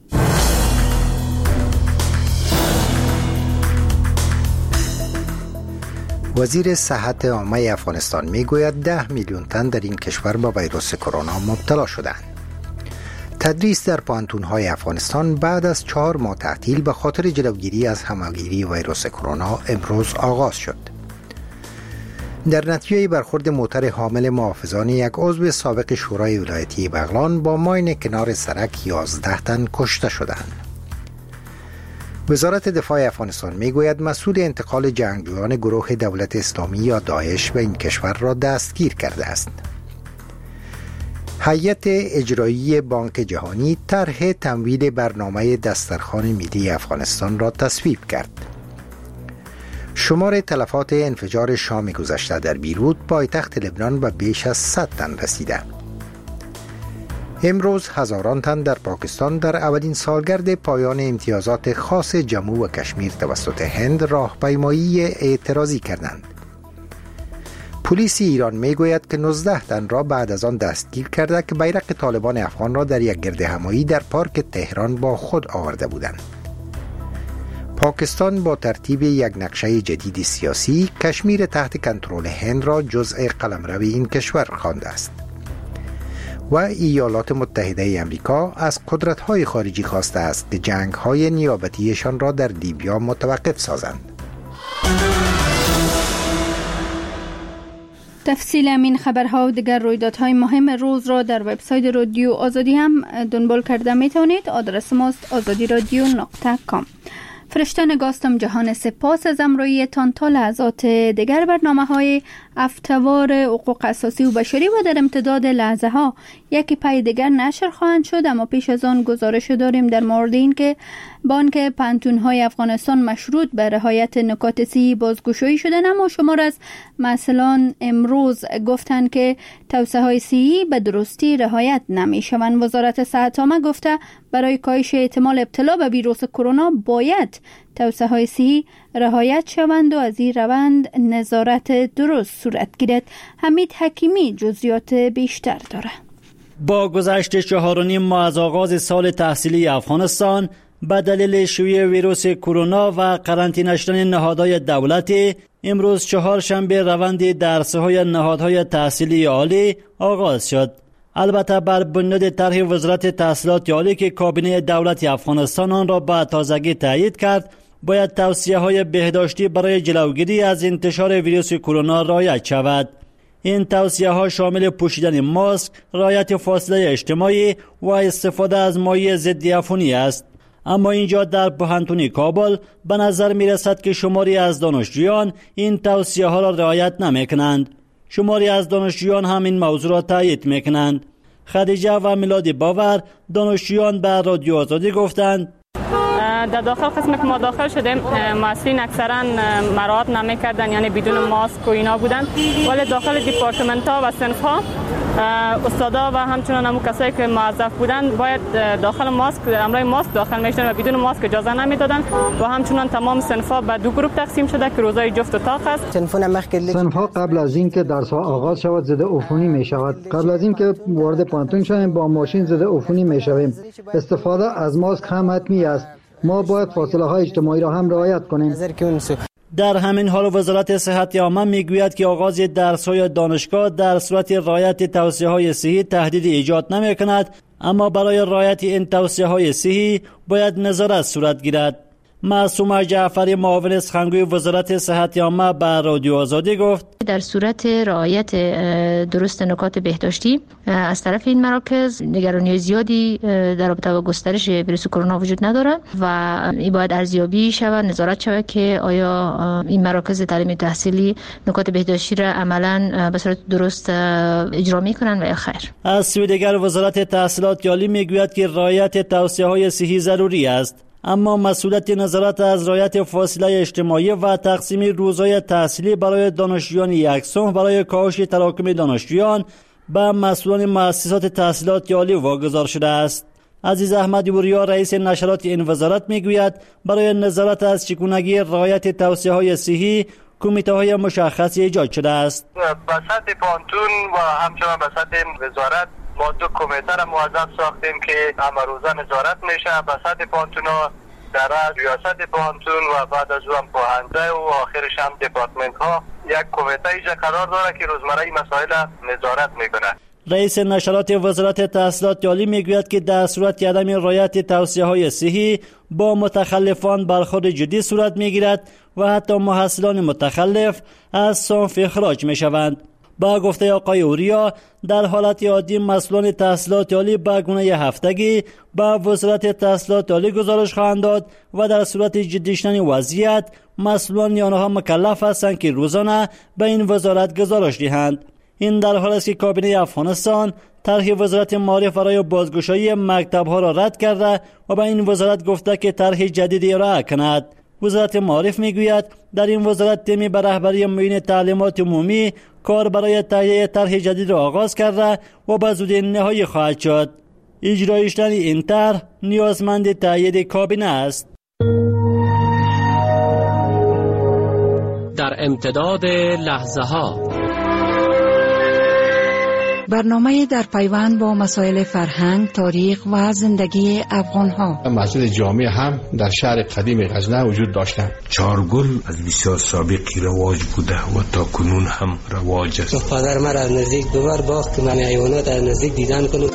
وزیر صحت عامه افغانستان میگوید ده میلیون تن در این کشور با ویروس کرونا مبتلا شدند. تدریس در پوهنتون‌های افغانستان بعد از چهار ماه تعطیل به خاطر جلوگیری از همه‌گیری ویروس کرونا امروز آغاز شد. در نتیجه برخورد موتر حامل محافظان یک عضو سابق شورای ولایتی بغلان با ماین کنار سرک یازده تن کشته شدند. وزارت دفاع افغانستان میگوید مسئول انتقال جنگجویان گروه دولت اسلامی یا داعش به این کشور را دستگیر کرده است. هیئت اجرایی بانک جهانی طرح تمویل برنامه دسترخوان ملی افغانستان را تصویب کرد. شمار تلفات انفجار شام گذشته در بیروت پایتخت لبنان به بیش از صد تن رسیده. امروز هزاران تن در پاکستان در اولین سالگرد پایان امتیازات خاص جموں و کشمیر توسط هند راهپیمایی اعتراضی کردند. پلیس ایران میگوید که نوزده تن را بعد از آن دستگیر کرده که بیرق طالبان افغان را در یک گردهمایی در پارک تهران با خود آورده بودند. پاکستان با ترتیب یک نقشه جدید سیاسی کشمیر تحت کنترل هند را جزء قلمرو این کشور خوانده است و ایالات متحده امریکا از قدرت‌های خارجی خواسته است که جنگ‌های نیابتیشان را در لیبیا متوقف سازند. تفصیل این خبرها و دیگر رویدادهای مهم روز را در وبسایت رادیو آزادی هم دنبال کرده میتونید. آدرس ماست آزادی رادیو نقطه کام. فرشته نگاستم جهان سپاس از امرویتان. تا لحظات دیگر برنامه های افتوار حقوق اساسی و بشری و در امتداد لحظه ها یکی پای دیگر نشر خواهند شد. اما پیش از آن گزارش داریم در مورد این که بانک پانتون های افغانستان مشروط به رعایت نکات سی بازگشایی شدن، اما شمار از مسئولان امروز گفتند که توسعه های سی به درستی رعایت نمی شوند. وزارت صحت عامه گفته برای کاهش احتمال ابتلا به ویروس کرونا باید توسعه های سی رعایت شوند و از این روند نظارت درست صورت گیرد. حمید حکیمی جزئیات بیشتر داره. با گذشت چهار و نیم ماه از آغاز سال تحصیلی افغانستان به دلیل شیوع ویروس کرونا و قرنطینه شدن نهادهای دولتی، امروز چهارشنبه روند درس‌های نهادهای تحصیلی عالی آغاز شد. البته بر بنیاد طرح وزارت تحصیلات عالی که کابینه دولت افغانستان آن را به تازگی تایید کرد، باید توصیه‌های بهداشتی برای جلوگیری از انتشار ویروس کرونا رعایت شود. این توصیه‌ها شامل پوشیدن ماسک، رعایت فاصله اجتماعی و استفاده از مایع ضد عفونی است. اما اینجا در پوهنتون کابل به نظر می رسد که شماری از دانشجویان این توصیه ها را رعایت نمی کنند. شماری از دانشجویان هم این موضوع را تایید می کنند. خدیجه و میلاد باور دانشجویان به رادیو آزادی گفتند در داخل قسم که ما داخل شدیم مسئولین اکثرا مراعات نمیکردن، یعنی بدون ماسک و اینا بودن، ولی داخل دیپارتمنت ها و صنف ها استادا و همچنان هم کسایی که موظف بودن باید داخل ماسک امرای ماسک داخل میشدن و بدون ماسک اجازه نمیدادن و همچنان تمام صنف ها به دو گروه تقسیم شده که روزای جفت و طاق است. صنف ها قبل از اینکه درس ها آغاز شود ضد عفونی می شود. قبل از اینکه وارد پانتون شویم با ماشین ضد عفونی می شویم. استفاده از ماسک هم حتمی است. ما باید فاصله های اجتماعی را هم رعایت کنیم. در همین حال وزارت صحت عامه میگوید که آغاز درس‌های دانشگاه در صورت رعایت توصیه‌های صحی تهدیدی ایجاد نمی‌کند، اما برای رعایت این توصیه‌های صحی باید نظارت صورت گیرد. معصومه جعفری معاون سخنگوی وزارت صحت عامه به رادیو آزادی گفت در صورت رعایت درست نکات بهداشتی از طرف این مراکز نگرانی زیادی در رابطه با گسترش ویروس کرونا وجود نداره و این باید ارزیابی شود، نظارت شود که آیا این مراکز تعلیم تحصیلی نکات بهداشتی را عملاً به صورت درست اجرا میکنن و یا خیر. از سوی دیگر وزارت تحصیلات عالی میگوید که رعایت توصیه‌های صحی ضروری است، اما مسئولیت نظارت از رعایت فاصله اجتماعی و تقسیم روزهای تحصیلی برای دانشجویان یکسان برای کاهش تراکم دانشجویان به مسئولان مؤسسات تحصیلات عالی واگذار شده است. عزیز احمد وریا رئیس نشرات این وزارت میگوید برای نظارت از چگونگی رعایت توصیه‌های صحی کمیته‌های مشخصی ایجاد شده است. به سطح پانتون و همچنان به سطح وزارت ما دو کمیته را موظف ساختیم که همه روزه نظارت میشه به سطح پانتونا، در ریاست پانتون و بعد از اون پاهنده و آخرش هم دپارتمنت ها یک کمیته ایجا قرار داره که روزمره این مسائل نظارت میکنه. رئیس نشرات وزارت تحصیلات عالی میگوید که در صورت عدم رعایت توصیه‌های صحی با متخلفان برخورد جدی صورت میگیرد و حتی محصلان متخلف از صنف اخراج میشوند. با گفته آقای اوریا در حالت عادی مسئولان تحصیلات عالی به گونه هفتگی با وزارت تحصیلات عالی گزارش خواهند داد و در صورت جدی شدن وضعیت مسئولان آنها مکلف هستند که روزانه به این وزارت گزارش دهند. این در حالی است که کابینه افغانستان طرح وزارت معارف برای بازگشایی مکتب‌ها را رد کرده و به این وزارت گفته که طرح جدیدی ارائه کند. وزارت معارف میگوید در این وزارت تیمی به رهبری معین تعلیمات عمومی کار برای تهیه طرح جدید را آغاز کرده و به زودی نهایی خواهد شد. اجرای شدن این طرح نیازمند تایید کابینه است. در امتداد لحظه ها برنامه در پیوند با مسائل فرهنگ، تاریخ و زندگی افغان‌ها. مسجد جامع هم در شهر قدیم غزنه وجود داشتند. چارگل از بسیار سابقی رواج بوده و تا کنون هم رواج است. پدر مرا از نزدیک دوبار باخت که من حیوانات از نزدیک دیدن کنم.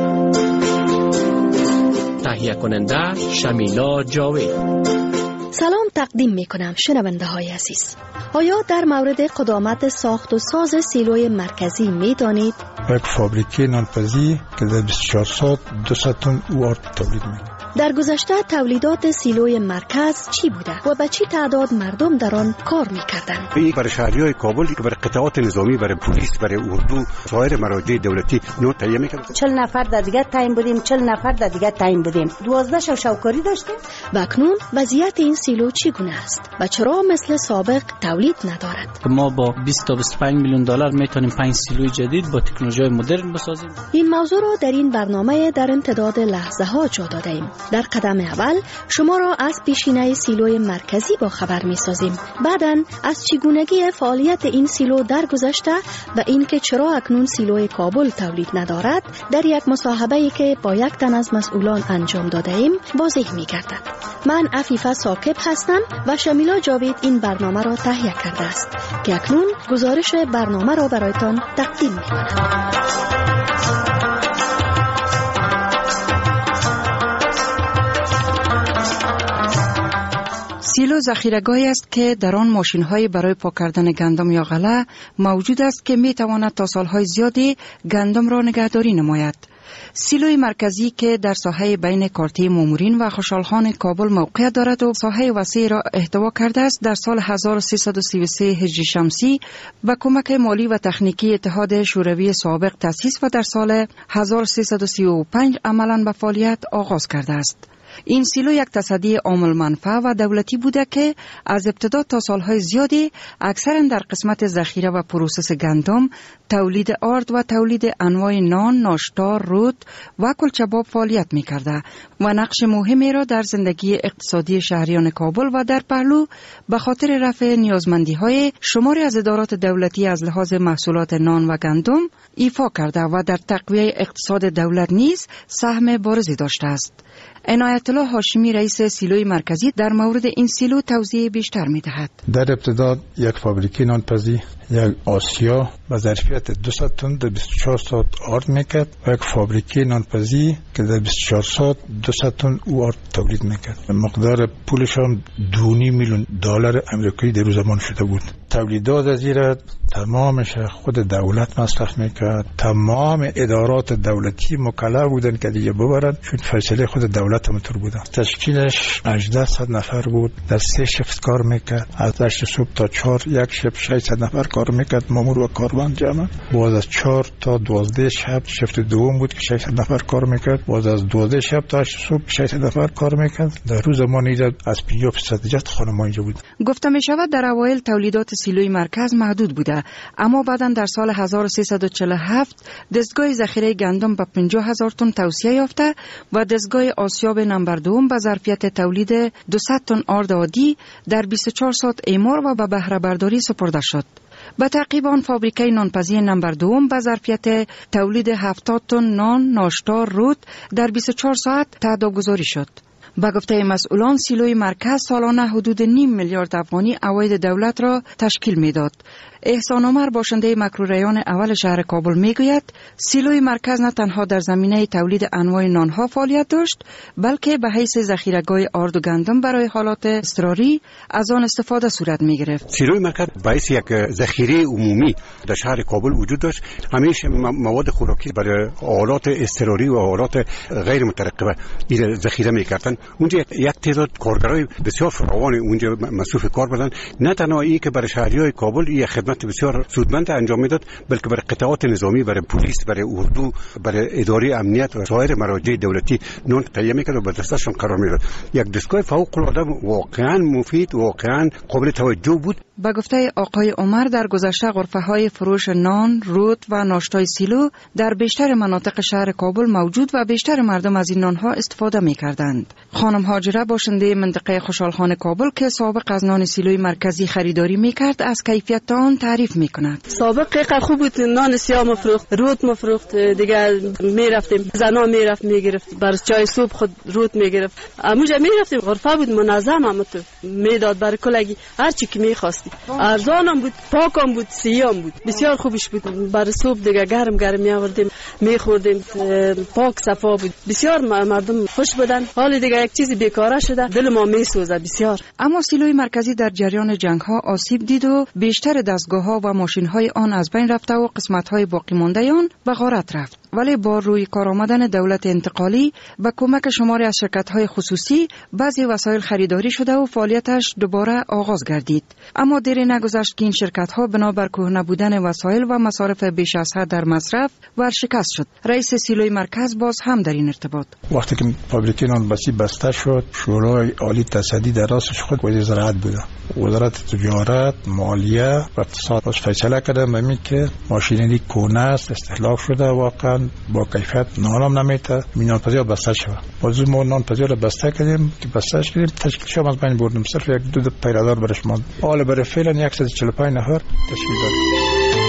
تهیه کننده شمیلا جاوید. سلام تقدیم می کنم شنونده های عزیز. آیا در مورد قدامت ساخت و ساز سیلوی مرکزی می دانید؟ یک فابریکه نانپزی که در بیست و چهار ساعت دویست تن وارد تولید می کنه. در گذشته تولیدات سیلوی مرکز چی بوده و به چی تعداد مردم در آن کار می‌کردند؟ این برای شهریای کابل که برای قطعات نظامی، برای پلیس، برای اردو، سایر مراجع دولتی نو تهیه می‌کردند. چهل نفر در دیگه تایم بودیم، چهل نفر در دیگه تایم بودیم. دوازده شو شوکاری داشتیم. و اکنون وضعیت این سیلو چگونه است و چرا مثل سابق تولید ندارد؟ ما با بیست تا بیست و پنج میلیون دلار میتونیم پنج سیلوی جدید با تکنولوژی مدرن بسازیم. این موضوع را در این برنامه در امتداد لحظه ها جا دادیم. در قدم اول شما را از پیشینه سیلوی مرکزی با خبر می سازیم. بعداً از چگونگی فعالیت این سیلو در گذشته و اینکه چرا اکنون سیلوی کابل تولید ندارد در یک مصاحبه‌ای که با یک تن از مسئولان انجام داده ایم واضح می گردد. من عفیفه ثاقب هستم و شمیلا جاوید این برنامه را تهیه کرده است که اکنون گزارش برنامه را برایتان تقدیم می کنم. سیلو ذخیره‌گاهی است که در آن ماشین‌های برای پاک کردن گندم یا غله موجود است که می‌تواند تا سال‌های زیادی گندم را نگهداری نماید. سیلوی مرکزی که در ساحه بین کارته مامورین و خوشحالخان کابل موقعیت دارد و ساحه وسیع را احتوا کرده است، در سال هزار و سیصد و سی و سه هجری شمسی با کمک مالی و تکنیکی اتحاد شوروی سابق تأسیس و در سال هزار و سیصد و سی و پنج عملاً به فعالیت آغاز کرده است. این سیلو یک تصدی عامل منفعه و دولتی بوده که از ابتدا تا سالهای زیادی اکثرا در قسمت ذخیره و پروسس گندم، تولید آرد و تولید انواع نان، ناشتا، رود و کلچباب فعالیت می‌کرده و نقش مهمی را در زندگی اقتصادی شهریان کابل و در پهلو به خاطر رفع نیازمندی‌های شماری از ادارات دولتی از لحاظ محصولات نان و گندم ایفا کرده و در تقویه اقتصاد دولت نیز سهم بارزی داشته است. عنایت الله هاشمی رئیس سیلوی مرکزی در مورد این سیلو توضیح بیشتر می‌دهد. در ابتدا یک فابریکه نانپزی یک آسیا با ظرفیت دویست تن در بیست و چهار ساعت آرد میکرد و یک فابریکه نانپزی که در بیست و چهار ساعت دویست تن او آرد تولید میکرد. مقدار پولش هم دو میلیون دلار آمریکایی در روز زمان شده بود. تولیدات از این تمامش خود دولت مصرف میکرد. تمام ادارات دولتی مکلف بودن که دیگه ببرن، چون فیصله خود دولت هم طور بودن. تشکیلش هجده صد نفر بود، در سه شفت کار میکرد. از هشت صبح تا چهار یک شب ششصد نفر کار میکرد، مامور و کارمند جمع. باز از چهار تا دوازده شب شفت دوم بود که ششصد نفر کار میکرد. باز از دوازده شب تا هشت صبح ششصد نفر کار میکرد. در روز زمان ایجاد از پنجاه درصد جت خانم‌ها اینجا بود. گفته میشود در اوایل تولیدات سیلوی مرکز محدود بوده، اما بعداً در سال هزار و سیصد و چهل و هفت دستگاه ذخیره گندم به پنجاه هزار تن توسعه یافته و دستگاه آسیاب نمبر دوم به ظرفیت تولید دویست تن آرد عادی در بیست و چهار ساعت اعمار و به بهره برداری سپرده شد. به تعقیب آن فابریکه نانپزی نمبر دوم به ظرفیت تولید هفتاد تن نان، ناشتا، رود در بیست و چهار ساعت تعدادگذاری شد. با گفته مسئولان سیلوی مرکز سالانه حدود نیم میلیارد افغانی عواید دولت را تشکیل میداد. احسان عمر باشنده مکروریان اول شهر کابل میگوید سیلوی مرکز نه تنها در زمینه تولید انواع نانها فعالیت داشت، بلکه به حیث ذخیره‌گاه آرد و گندم برای حالات اضطراری از آن استفاده صورت میگرفت. سیلوی مرکز باعث یک ذخیره عمومی در شهر کابل وجود داشت. همیشه مواد خوراکی برای حالات اضطراری و حالات غیر مترقبه این ذخیره میکردن. اونجا یک تعداد کارگرای بسیار فراوان اونجا مصروف کار بودن. نه تنها این که برای شهریای کابل این خدمت بسیار سودمند انجام میداد، بلکه برای قطعات نظامی، برای پلیس، برای اردو، برای اداره امنیت و سایر مراجع دولتی نان تهیه میکرد و به دستشون قرار میداد. یک دستگاه فوق العاده واقعا مفید، واقعا قابل توجه بود. با گفته آقای عمر در گذشته غرفه‌های فروش نان، رود و ناشتای سیلو در بیشتر مناطق شهر کابل موجود و بیشتر مردم از این نانها استفاده می‌کردند. خانم هاجره باشنده منطقه خوشحالخان کابل که سابق از نان سیلوی مرکزی خریداری می‌کرد از کیفیت آن تعریف می‌کند. سابق که خوب بود، نان سیاه مفروخت، رود مفروخت، دیگه می‌رفتیم زنا می‌رفت می‌گرفت، برای چای صبح خود رود می‌گرفت. اموجا می‌رفتیم غرفه بود منظم، هم تو میداد برای کلگی هر چی که می‌خواستی. ارزانم بود، پاکم بود، سیام بود، بسیار خوبش بود. برای صبح دیگه گرم گرم می‌آوردیم می‌خوردیم، پاک صفا بود. بسیار مردم خوش بودن. حالا دیگه یک چیزی بیکاره شده، دل ما می‌سوزه بسیار. اما سیلوی مرکزی در جریان جنگ‌ها آسیب دید و بیشتر دستگاه‌ها و ماشین‌های آن از بین رفته و قسمت‌های باقی مانده آن به غارت رفت. ولی با روی کار آمدن دولت انتقالی با کمک شماری از شرکت‌های خصوصی بعضی وسایل خریداری شده و فعالیتش دوباره آغاز گردید. اما دیری نگذشت که این شرکت‌ها بنابر کهنه بودن وسایل و مصارف بیش از حد در مصرف ورشکست شد. رئیس سیلوی مرکز باز هم در این ارتباط وقتی که فابریکه نانپزی بسته شد، شورای عالی تصدی در راستش خود وزیر زراعت بود. وزارت تجارت، مالیه و اقتصاد باز فیصله کرده ممی که ماشینری کهنه است، استهلاک شده، واقعا با کیفیت نانم نمیته، نانپزی ها بسته شد. باز ما نانپزی را بسته کردیم که بستهش کردیم، تشکیل شد از بین بردیم، صرف یک دو پیرادار برش ماند. حالا برای فعلا صد و چهل و پنج نفر تشکیل داد.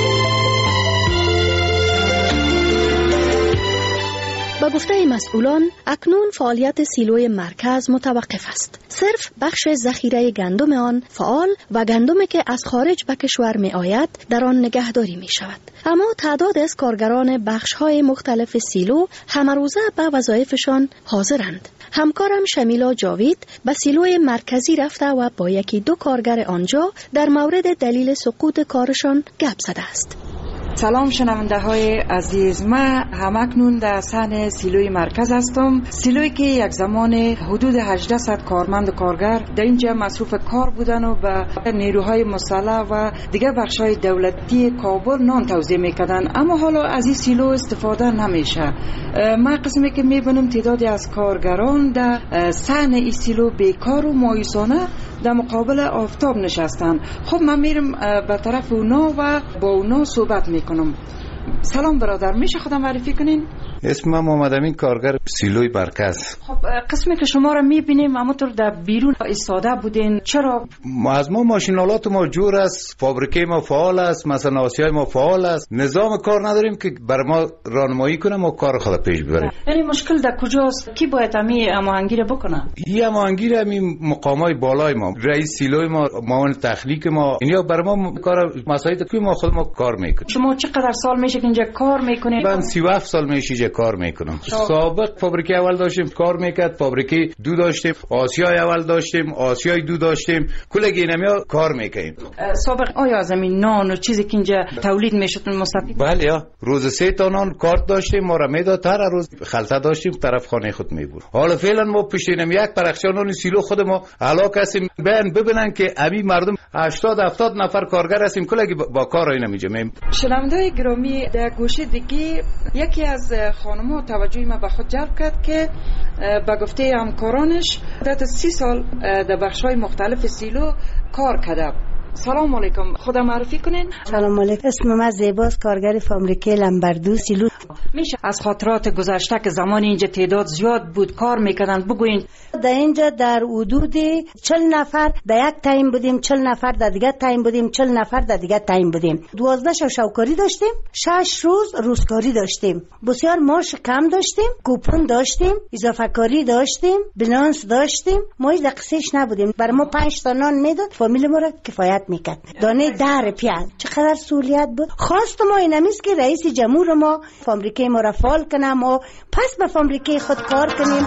با گفته مسئولان اکنون فعالیت سیلوی مرکز متوقف است. صرف بخش ذخیره گندم آن فعال و گندمی که از خارج به کشور می آید در آن نگهداری می شود. اما تعداد از کارگران بخش های مختلف سیلو همه روزه به وظایفشان حاضرند. همکارم شمیلا جاوید به سیلوی مرکزی رفته و با یکی دو کارگر آنجا در مورد دلیل سقوط کارشان گپ زده است. سلام شنونده های عزیز، من همکنون در صحن سیلوی مرکز هستم. سیلوی که یک زمان حدود هجده صد کارمند و کارگر در اینجا مصروف کار بودن و به نیروهای مسلح و دیگر بخش‌های دولتی کابل نان توزیع میکردن، اما حالا از این سیلو استفاده نمیشه. من قسمی که میبینم تعدادی از کارگران در صحن این سیلو بیکار و مایوسانه در مقابل آفتاب نشستن. خب من میرم به طرف اونا و با اونا صحبت میکنم. سلام برادر، میشه خودم معرفی کنین؟ اسم من محمد امین، کارگر سیلوی مرکز. خب قسمی که شما را میبینیم همونطور در بیرون ایستاده بودین، چرا؟ از ما ماشینالات ما جور است، فابریکه ما فعال است، مثلا آسیای ما فعال است، نظام کار نداریم که بر ما راهنمایی کنه ما کار خود پیش ببریم. یعنی مشکل در کجاست؟ کی باید همین هماهنگی را بکنه؟ این هماهنگی همین مقامای بالای ما، رئیس سیلوی ما، معاون تخلیق ما، اینا بر ما کار مسائل که ما خود ما کار میکنیم. شما چقدر سال میشه که اینجا کار میکنید؟ من سی و هفت سال میشه کار میکنم. سابق فابریکه اول داشتیم کار میکرد، فابریکه دو داشتیم، آسیای اول داشتیم، آسیای دو داشتیم، کل گینمیا کار میکنیم. سابق آیا از این نان و چیزی که اینجا تولید میشد مستفید؟ بله یا روز سه تا نان کارت داشتیم، ما را میداد، هر روز خلطه داشتیم طرف خانه خود میبرد. حالا فعلا ما پشتینم یک پرخچه نان سیلو خود ما علاقه هستیم ببین ببینن که ابی مردم هشتاد هفتاد نفر کارگر هستیم، کلی با کار اینا میجمیم. شنونده‌های گرامی، در گوشه دیگه یکی از خانم‌ها توجه ما به خود جلب کرد که به گفته همکارانش مدت سی سال در بخش‌های مختلف سیلو کار کرده. سلام علیکم، خدا معرفی کنین. سلام علیکم، اسم من زیباست، کارگر فابریکه لمبردو سیلو. میشه از خاطرات گذشته که زمان اینجا تعداد زیاد بود کار میکردن بگوین؟ در اینجا در حدود چهل نفر در یک تایم بودیم، چهل نفر در دیگه تایم بودیم، چهل نفر در دیگه تایم بودیم. دوازده شو شوکاری داشتیم، شش روز روزکاری داشتیم، بسیار معاش کم داشتیم، کوپن داشتیم، اضافه کاری داشتیم، بلانس داشتیم. ما هیچ دقیقش نبودیم. برای ما پنج تا نان میداد، فامیل ما را کفایت میکرد. دانه در پیاز چقدر سهولیت بود. خواست ما اینمیست که رئیس جمهور ما فابریکه ما را فعال کنه، ما پس به فابریکه خود کار کنیم.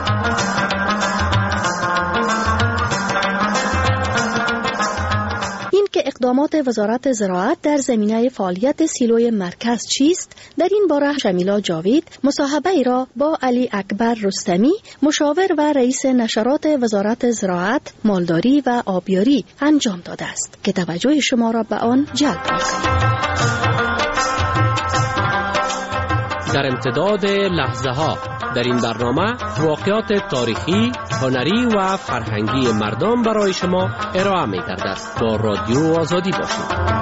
این که اقدامات وزارت زراعت در زمینه فعالیت سیلوی مرکز چیست، در این باره شمیلا جاوید مصاحبه ای را با علی اکبر رستمی، مشاور و رئیس نشرات وزارت زراعت، مالداری و آبیاری انجام داده است که توجه شما را به آن جلب می‌کند. در امتداد لحظه ها در این برنامه واقعات تاریخی، هنری و فرهنگی مردم برای شما ارائه می گردد. با رادیو آزادی باشید.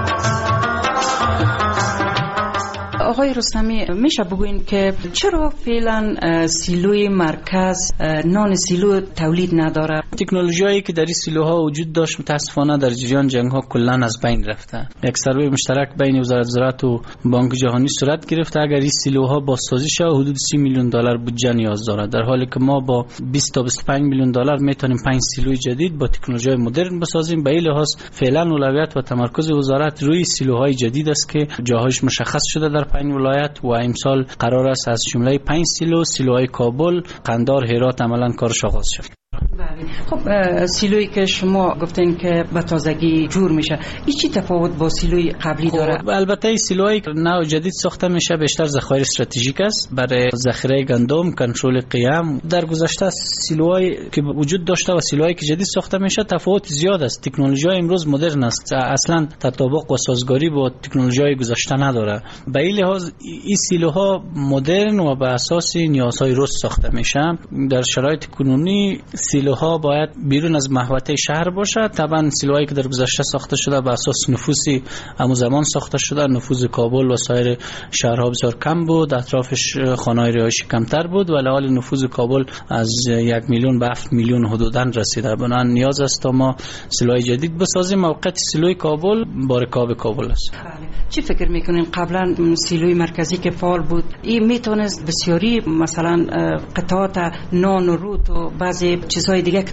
آقای رستمی، میشه بگوین که چرا فعلا سیلوی مرکز نان سیلو تولید نداره؟ تکنولوژیایی که در این سیلوها وجود داشت متاسفانه در جریان جنگ ها کلا از بین رفته. یک سروی مشترک بین وزارت زراعت و بانک جهانی صورت گرفته. اگر این سیلوها بازسازی شه حدود سی میلیون دلار بودجه نیاز داره، در حالی که ما با بیست تا بیست و پنج میلیون دلار میتونیم پنج سیلوی جدید با تکنولوژی مدرن بسازیم. به این لحاظ فعلا اولویت و تمرکز وزارت روی سیلوهای جدید است که جاهایش مشخص شده در پنج ولایت و امسال قرار است از جمله پنج سیلو سیلوهای کابل، قندار، هرات عملا کارش آغاز شد. بله. خب سیلویی که شما گفتین که به تازگی جور میشه، این چی تفاوت با سیلوی قبلی داره؟ خب البته این سیلوهای نو جدید ساخته میشه بیشتر ذخایر استراتژیک است برای ذخیره گندم، کنترل قیام. در گذشته سیلوهایی که وجود داشته و سیلوهایی که جدید ساخته میشه تفاوت زیاد است. تکنولوژی امروز مدرن است، اصلا تطابق و سازگاری با تکنولوژی گذشته نداره. به این لحاظ این سیلوها مدرن و بر اساس نیازهای روز ساخته میشه. در شرایط کنونی سیلوها باید بیرون از محوطه شهر باشه. طبعا سیلوهایی که در گذشته ساخته شده بر اساس نفوسی همون زمان ساخته شده، نفوذ کابل و سایر شهرها بسیار کم بود، اطرافش خانه‌های رهایشی کمتر بود، ولی حال نفوذ کابل از یک میلیون به هفت میلیون حدوداً رسیده. بنابراین نیاز است تا ما سیلوهای جدید بسازیم. موقعیت سیلوی کابل بارکاب کابل است. چی فکر میکنین قبلا سیلوی مرکزی که فعال بود این میتونست بسیاری مثلا قطعات نان و روت و بعضی چیزهای دیگه که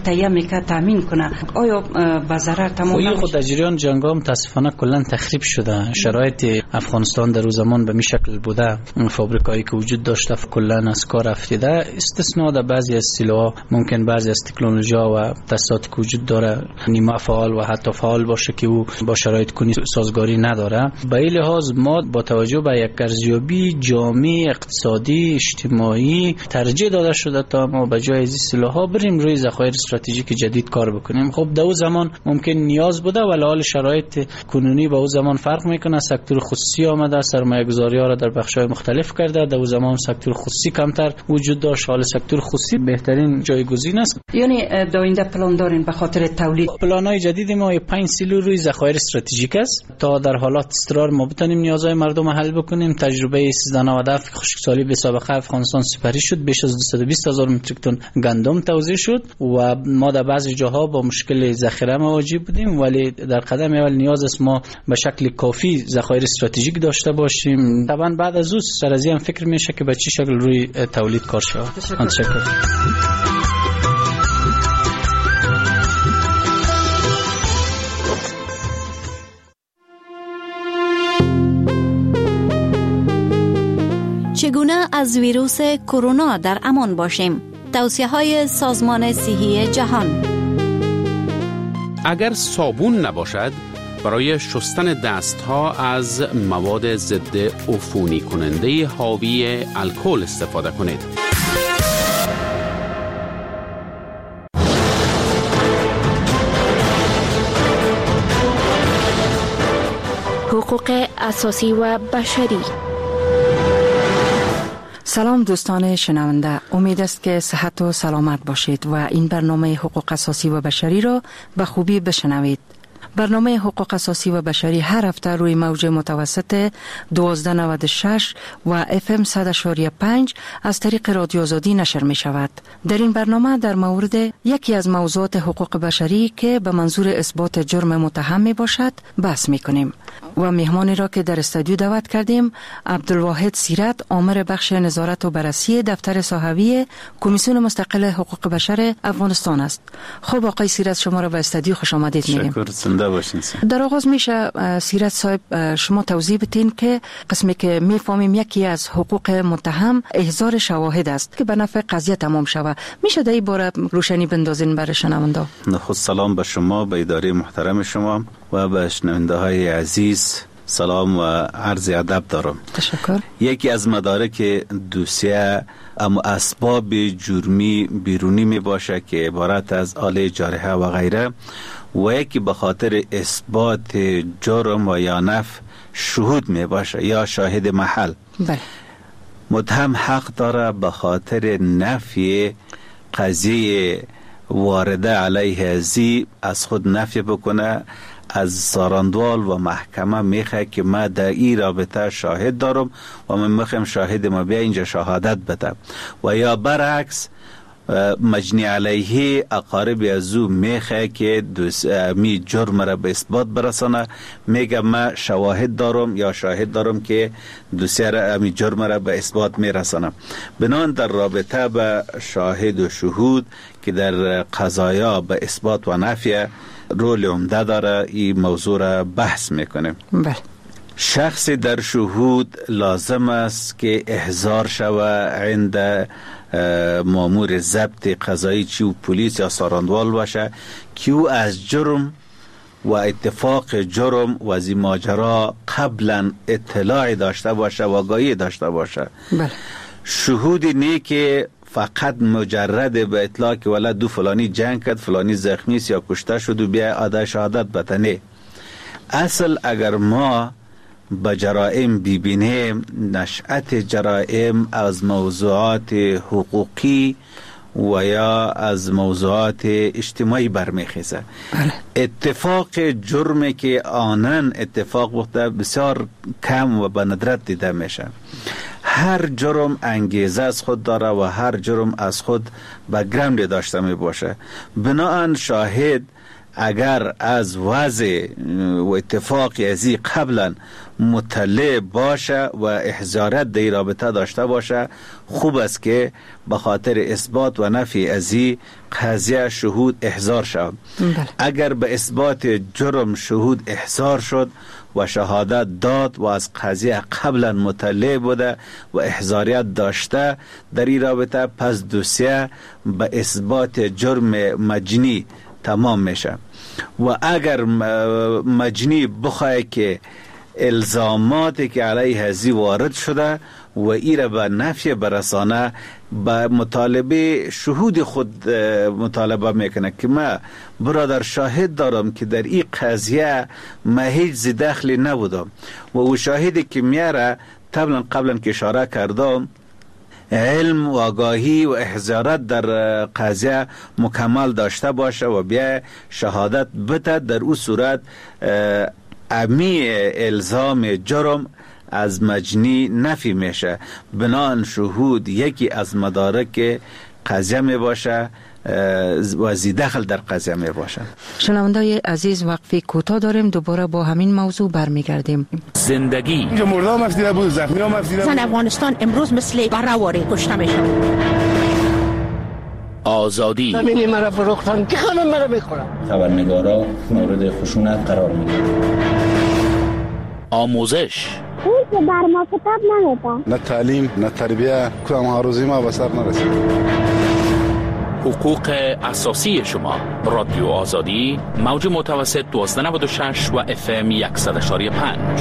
تهیه میکنه تامین کنه. آیا به ضرر تمام نمیشه؟ خود در جریان جنگ ها متاسفانه کلا تخریب شده. شرایط افغانستان در اون زمان به می شکل بوده، فابریکایی که وجود داشته کلا از کار افتاده، استثنا در بعضی از سلاح ممکن بعضی از تکنولوژی و تاسیساتی که وجود داره نیمه فعال و حتی فعال باشه که او با شرایط کنی سازگاری نداره. به این لحاظ ما با توجه به یک ارزیابی جامع اقتصادی اجتماعی ترجیح داده شده تا ما به جای از سلاح ها بریم روی ذخایر استراتژیک جدید کار بکنیم. خب در اون زمان ممکن نیاز بوده ولی حال شرایط کنونی با اون زمان فرق میکنه. سکتور خصوصی آمده سرمایه گذاری ها را در بخش‌های مختلف کرده. در اون زمان سکتور خصوصی کمتر وجود داشت، حال سکتور خصوصی بهترین جایگزین است. یعنی در آینده پلان دارین به خاطر تولید؟ پلان‌های جدید ما پنج سیلو روی ذخایر استراتژیک است تا در حالات استقرار ما بتونیم نیازهای مردم حل بکنیم. تجربه سیزده نود و هفت خشکسالی به سابقه افغانستان سپری شد، بیش از دویست و بیست هزار متریک تن گندم توزیع شد و ما در بعضی جاها با مشکل ذخیره مواجه بودیم، ولی در قدم اول نیاز است ما به شکل کافی ذخایر استراتژیک داشته باشیم. طبعا بعد از اون سر از این فکر میشه که به چه شکل روی تولید کار شود. متشکرم. چگونه از ویروس کرونا در امان باشیم؟ توصیه‌های سازمان صحی جهان. اگر صابون نباشد برای شستن دستها از مواد ضد عفونی کننده حاوی الکل استفاده کنید. حقوق اساسی و بشری. سلام دوستان شنونده، امید است که صحت و سلامت باشید و این برنامه حقوق اساسی و بشری را به خوبی بشنوید. برنامه حقوق اساسی و بشری هر هفته روی موج متوسط دوازده نود و شش و اف ام صد و پنج از طریق رادیو آزادی نشر می شود. در این برنامه در مورد یکی از موضوعات حقوق بشری که به منظور اثبات جرم متهم می باشد بحث می کنیم و مهمانی را که در استودیو دعوت کردیم عبدالواحد سیرت، آمر بخش نظارت و بررسی دفتر صحوی کمیسیون مستقل حقوق بشر افغانستان است. خب آقای سیرت، شما را به استودیو خوش آمدید میگیم. در آغاز میشه سیرت صاحب شما توضیح بدین که قسمی که میفهمیم یکی از حقوق متهم احضار شواهد است که به نفع قضیه تمام شود. میشه در این باره روشنی بندازین برای شنونده؟ خود سلام به شما، به اداره محترم شما و به شنونده های عزیز سلام و عرض ادب دارم. تشکر. یکی از مدارک دوسیه اما اسباب جرمی بیرونی می باشه که عبارت از آله جارحه و غیره و یکی به خاطر اثبات جرم و یا نفی شهود می باشه یا شاهد محل. بله. متهم حق داره به خاطر نفی قضیه وارده علیه ازی از خود نفی بکنه، از ساراندوال و محکمه میخواه که ما در این رابطه شاهد دارم و من میخوام شاهد ما بیا اینجا شهادت بده، و یا برعکس مجنی علیه اقارب از او میخواه که می جرم را به اثبات برسانه، میگه ما شواهد دارم یا شاهد دارم که دوسیه را می جرم را به اثبات میرسانه. بنان در رابطه به شاهد و شهود که در قضایا به اثبات و نفی رول عمده داره، این موضوع را بحث میکنه. بله. شخص در شهود لازم است که احضار شوه عند مامور ضبط قضایی، چی و پلیس یا ساراندوال باشه، که او از جرم و اتفاق جرم و زی ماجرا قبلا اطلاع داشته باشه و آگاهی داشته باشه. بله. شهودی نه که فقط مجرد به اطلاع که ولد دو فلانی جنگ کرد، فلانی زخمی است یا کشته شد و بیا آده شهادت بتنه. اصل اگر ما به جرائم ببینیم، نشأت جرائم از موضوعات حقوقی و یا از موضوعات اجتماعی برمیخیزه. بله. اتفاق جرمی که آنن اتفاق بوده بسیار کم و به ندرت دیده میشه. هر جرم انگیزه از خود داره و هر جرم از خود بگراند داشته می باشه. بناهن شاهد اگر از وضع و اتفاقی ازی قبلا مطلع باشه و احضارت در رابطه داشته باشه، خوب است که به خاطر اثبات و نفی ازی قضیه شهود احضار شد. اگر به اثبات جرم شهود احضار شد و شهادت داد و از قضیه قبلا مطلع بوده و احضاریت داشته در این رابطه، پس دوسیه به اثبات جرم مجنی تمام میشه. و اگر مجنی بخواه که الزاماتی که علیه ازی وارد شده و ایره به نفی برسانه، به مطالبه شهود خود مطالبه میکنه که ما برادر شاهد دارم که در این قضیه ما هیچ دخلی نبودم و او شاهدی که میاره طبعا قبلا که اشاره کردم علم و آگاهی و احضارت در قضیه مکمل داشته باشه و بیا شهادت بده، در او صورت امی الزام جرم از مجنی نفی میشه. بنان شهود یکی از مدارک قضیه می باشه و زی دخل در قضیه می باشه. شنوندای عزیز، وقفی کوتاه داریم، دوباره با همین موضوع برمیگردیم. زندگی اینجا مرده هم افزیده بود، زخمی هم افزیده بود. زن افغانستان امروز مثل برهواره کشته میشه. آزادی همینی مرا فروختن که خانم مرا میخورم. خبرنگارا مورد خشونت قرار میگیرن. آموزش اون که بر ما کتاب نمیده، نه تعلیم نه تربیه، کدام ها روزی ما به سر نرسید. حقوق اساسی شما. رادیو آزادی، موج متوسط دوازده نود و شش و اف ام صد و یک و پنج.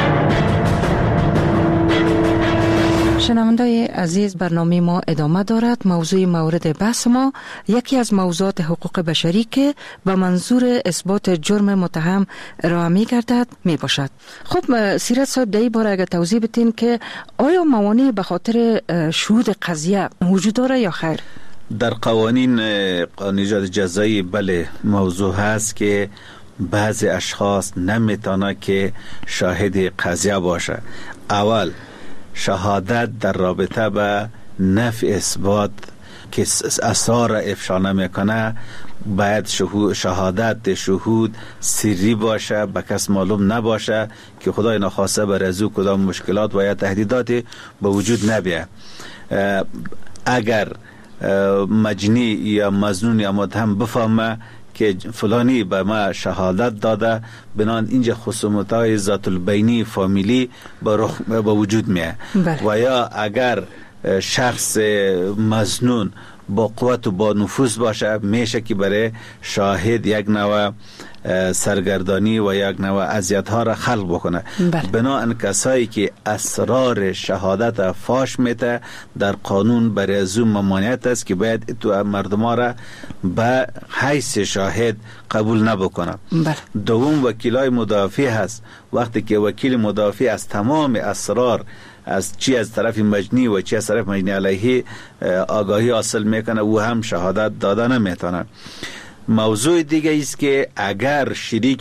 شنوندای عزیز، برنامه ما ادامه دارد. موضوع مورد بحث ما یکی از موضوعات حقوق بشری که به منظور اثبات جرم متهم ارائه می گردد می باشد. خب سیرت صاحب، در این باره اگر توضیح بدین که آیا موانع به خاطر شهود قضیه وجود داره یا خیر؟ در قوانین قانون جزایی بله موضوع هست که بعضی اشخاص نمیتونه که شاهد قضیه باشه. اول شهادت در رابطه به نفی اثبات که اسرار افشا نمیکنه، باید شهادت شهود سری باشه، به کس معلوم نباشه که خدای نخواسته بر از او کدام مشکلات و یا تهدیداتی به وجود نبیه. اگر مجنی یا مظنون یا متهم بفهمه که فلانی به ما شهادت داده، بنان اینجا خصومت‌های ذات البینی فامیلی به وجود میه. و یا اگر شخص مظنون با قوت و با نفوذ باشه، میشه که برای شاهد یک نوع سرگردانی و یک نوع اذیت ها را خلق بکنه. بنابراین کسایی که اسرار شهادت فاش میته در قانون برای از اون ممانعت است که باید تو مردم ها را به حیث شاهد قبول نبکنه. دوم وکیلای مدافع هست. وقتی که وکیل مدافع از تمام اسرار از چی از طرف مجنی و چی از طرف مجنی علیه آگاهی حاصل میکنه، او هم شهادت داده نمیتونه. موضوع دیگه است که اگر شریک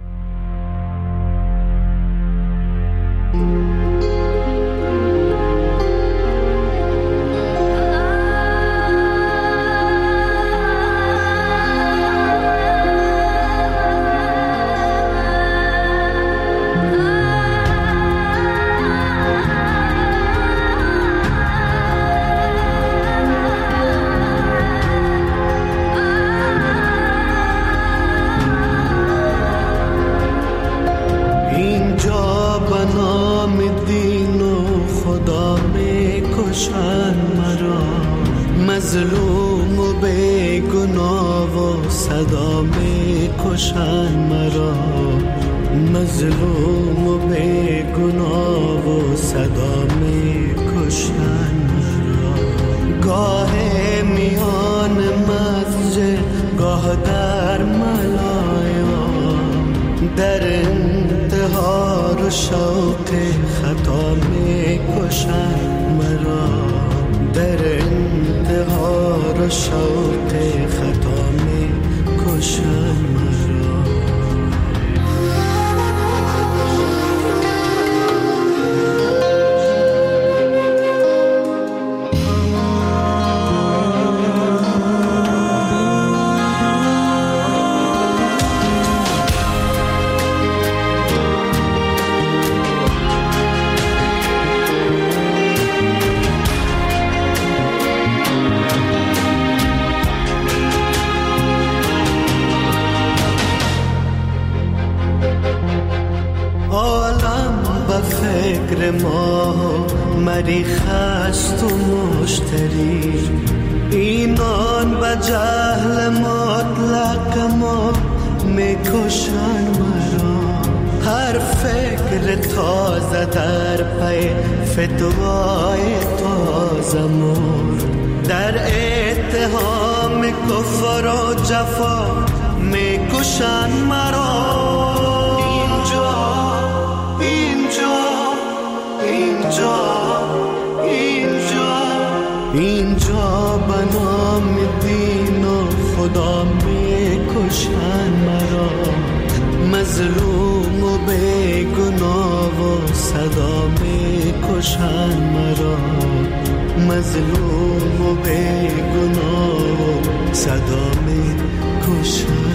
مظلوم و بے گناه و صدا می کشن مرا، مظلوم و بے گناه و صدا می کشن مرا. گاه میان مسجد گاه در ملایا، در انتحار و شوق خطا می کشن مرا، در انتحار و شوق خطا می کشن مرا. فکر ما مریخ است و مشتری، اینان به جهل مطلق ما میکشن مرا. هر فکر تازه در پی فتوای تازه مرد، در اتهام کفر و جفا میکشن مرا. اینجا اینجا اینجا اینجا اینجا به نام دین و خدا میکشن مرا. مظلوم و بیگناه و صدا میکشن مرا. مظلوم و بیگناه و صدا میکشن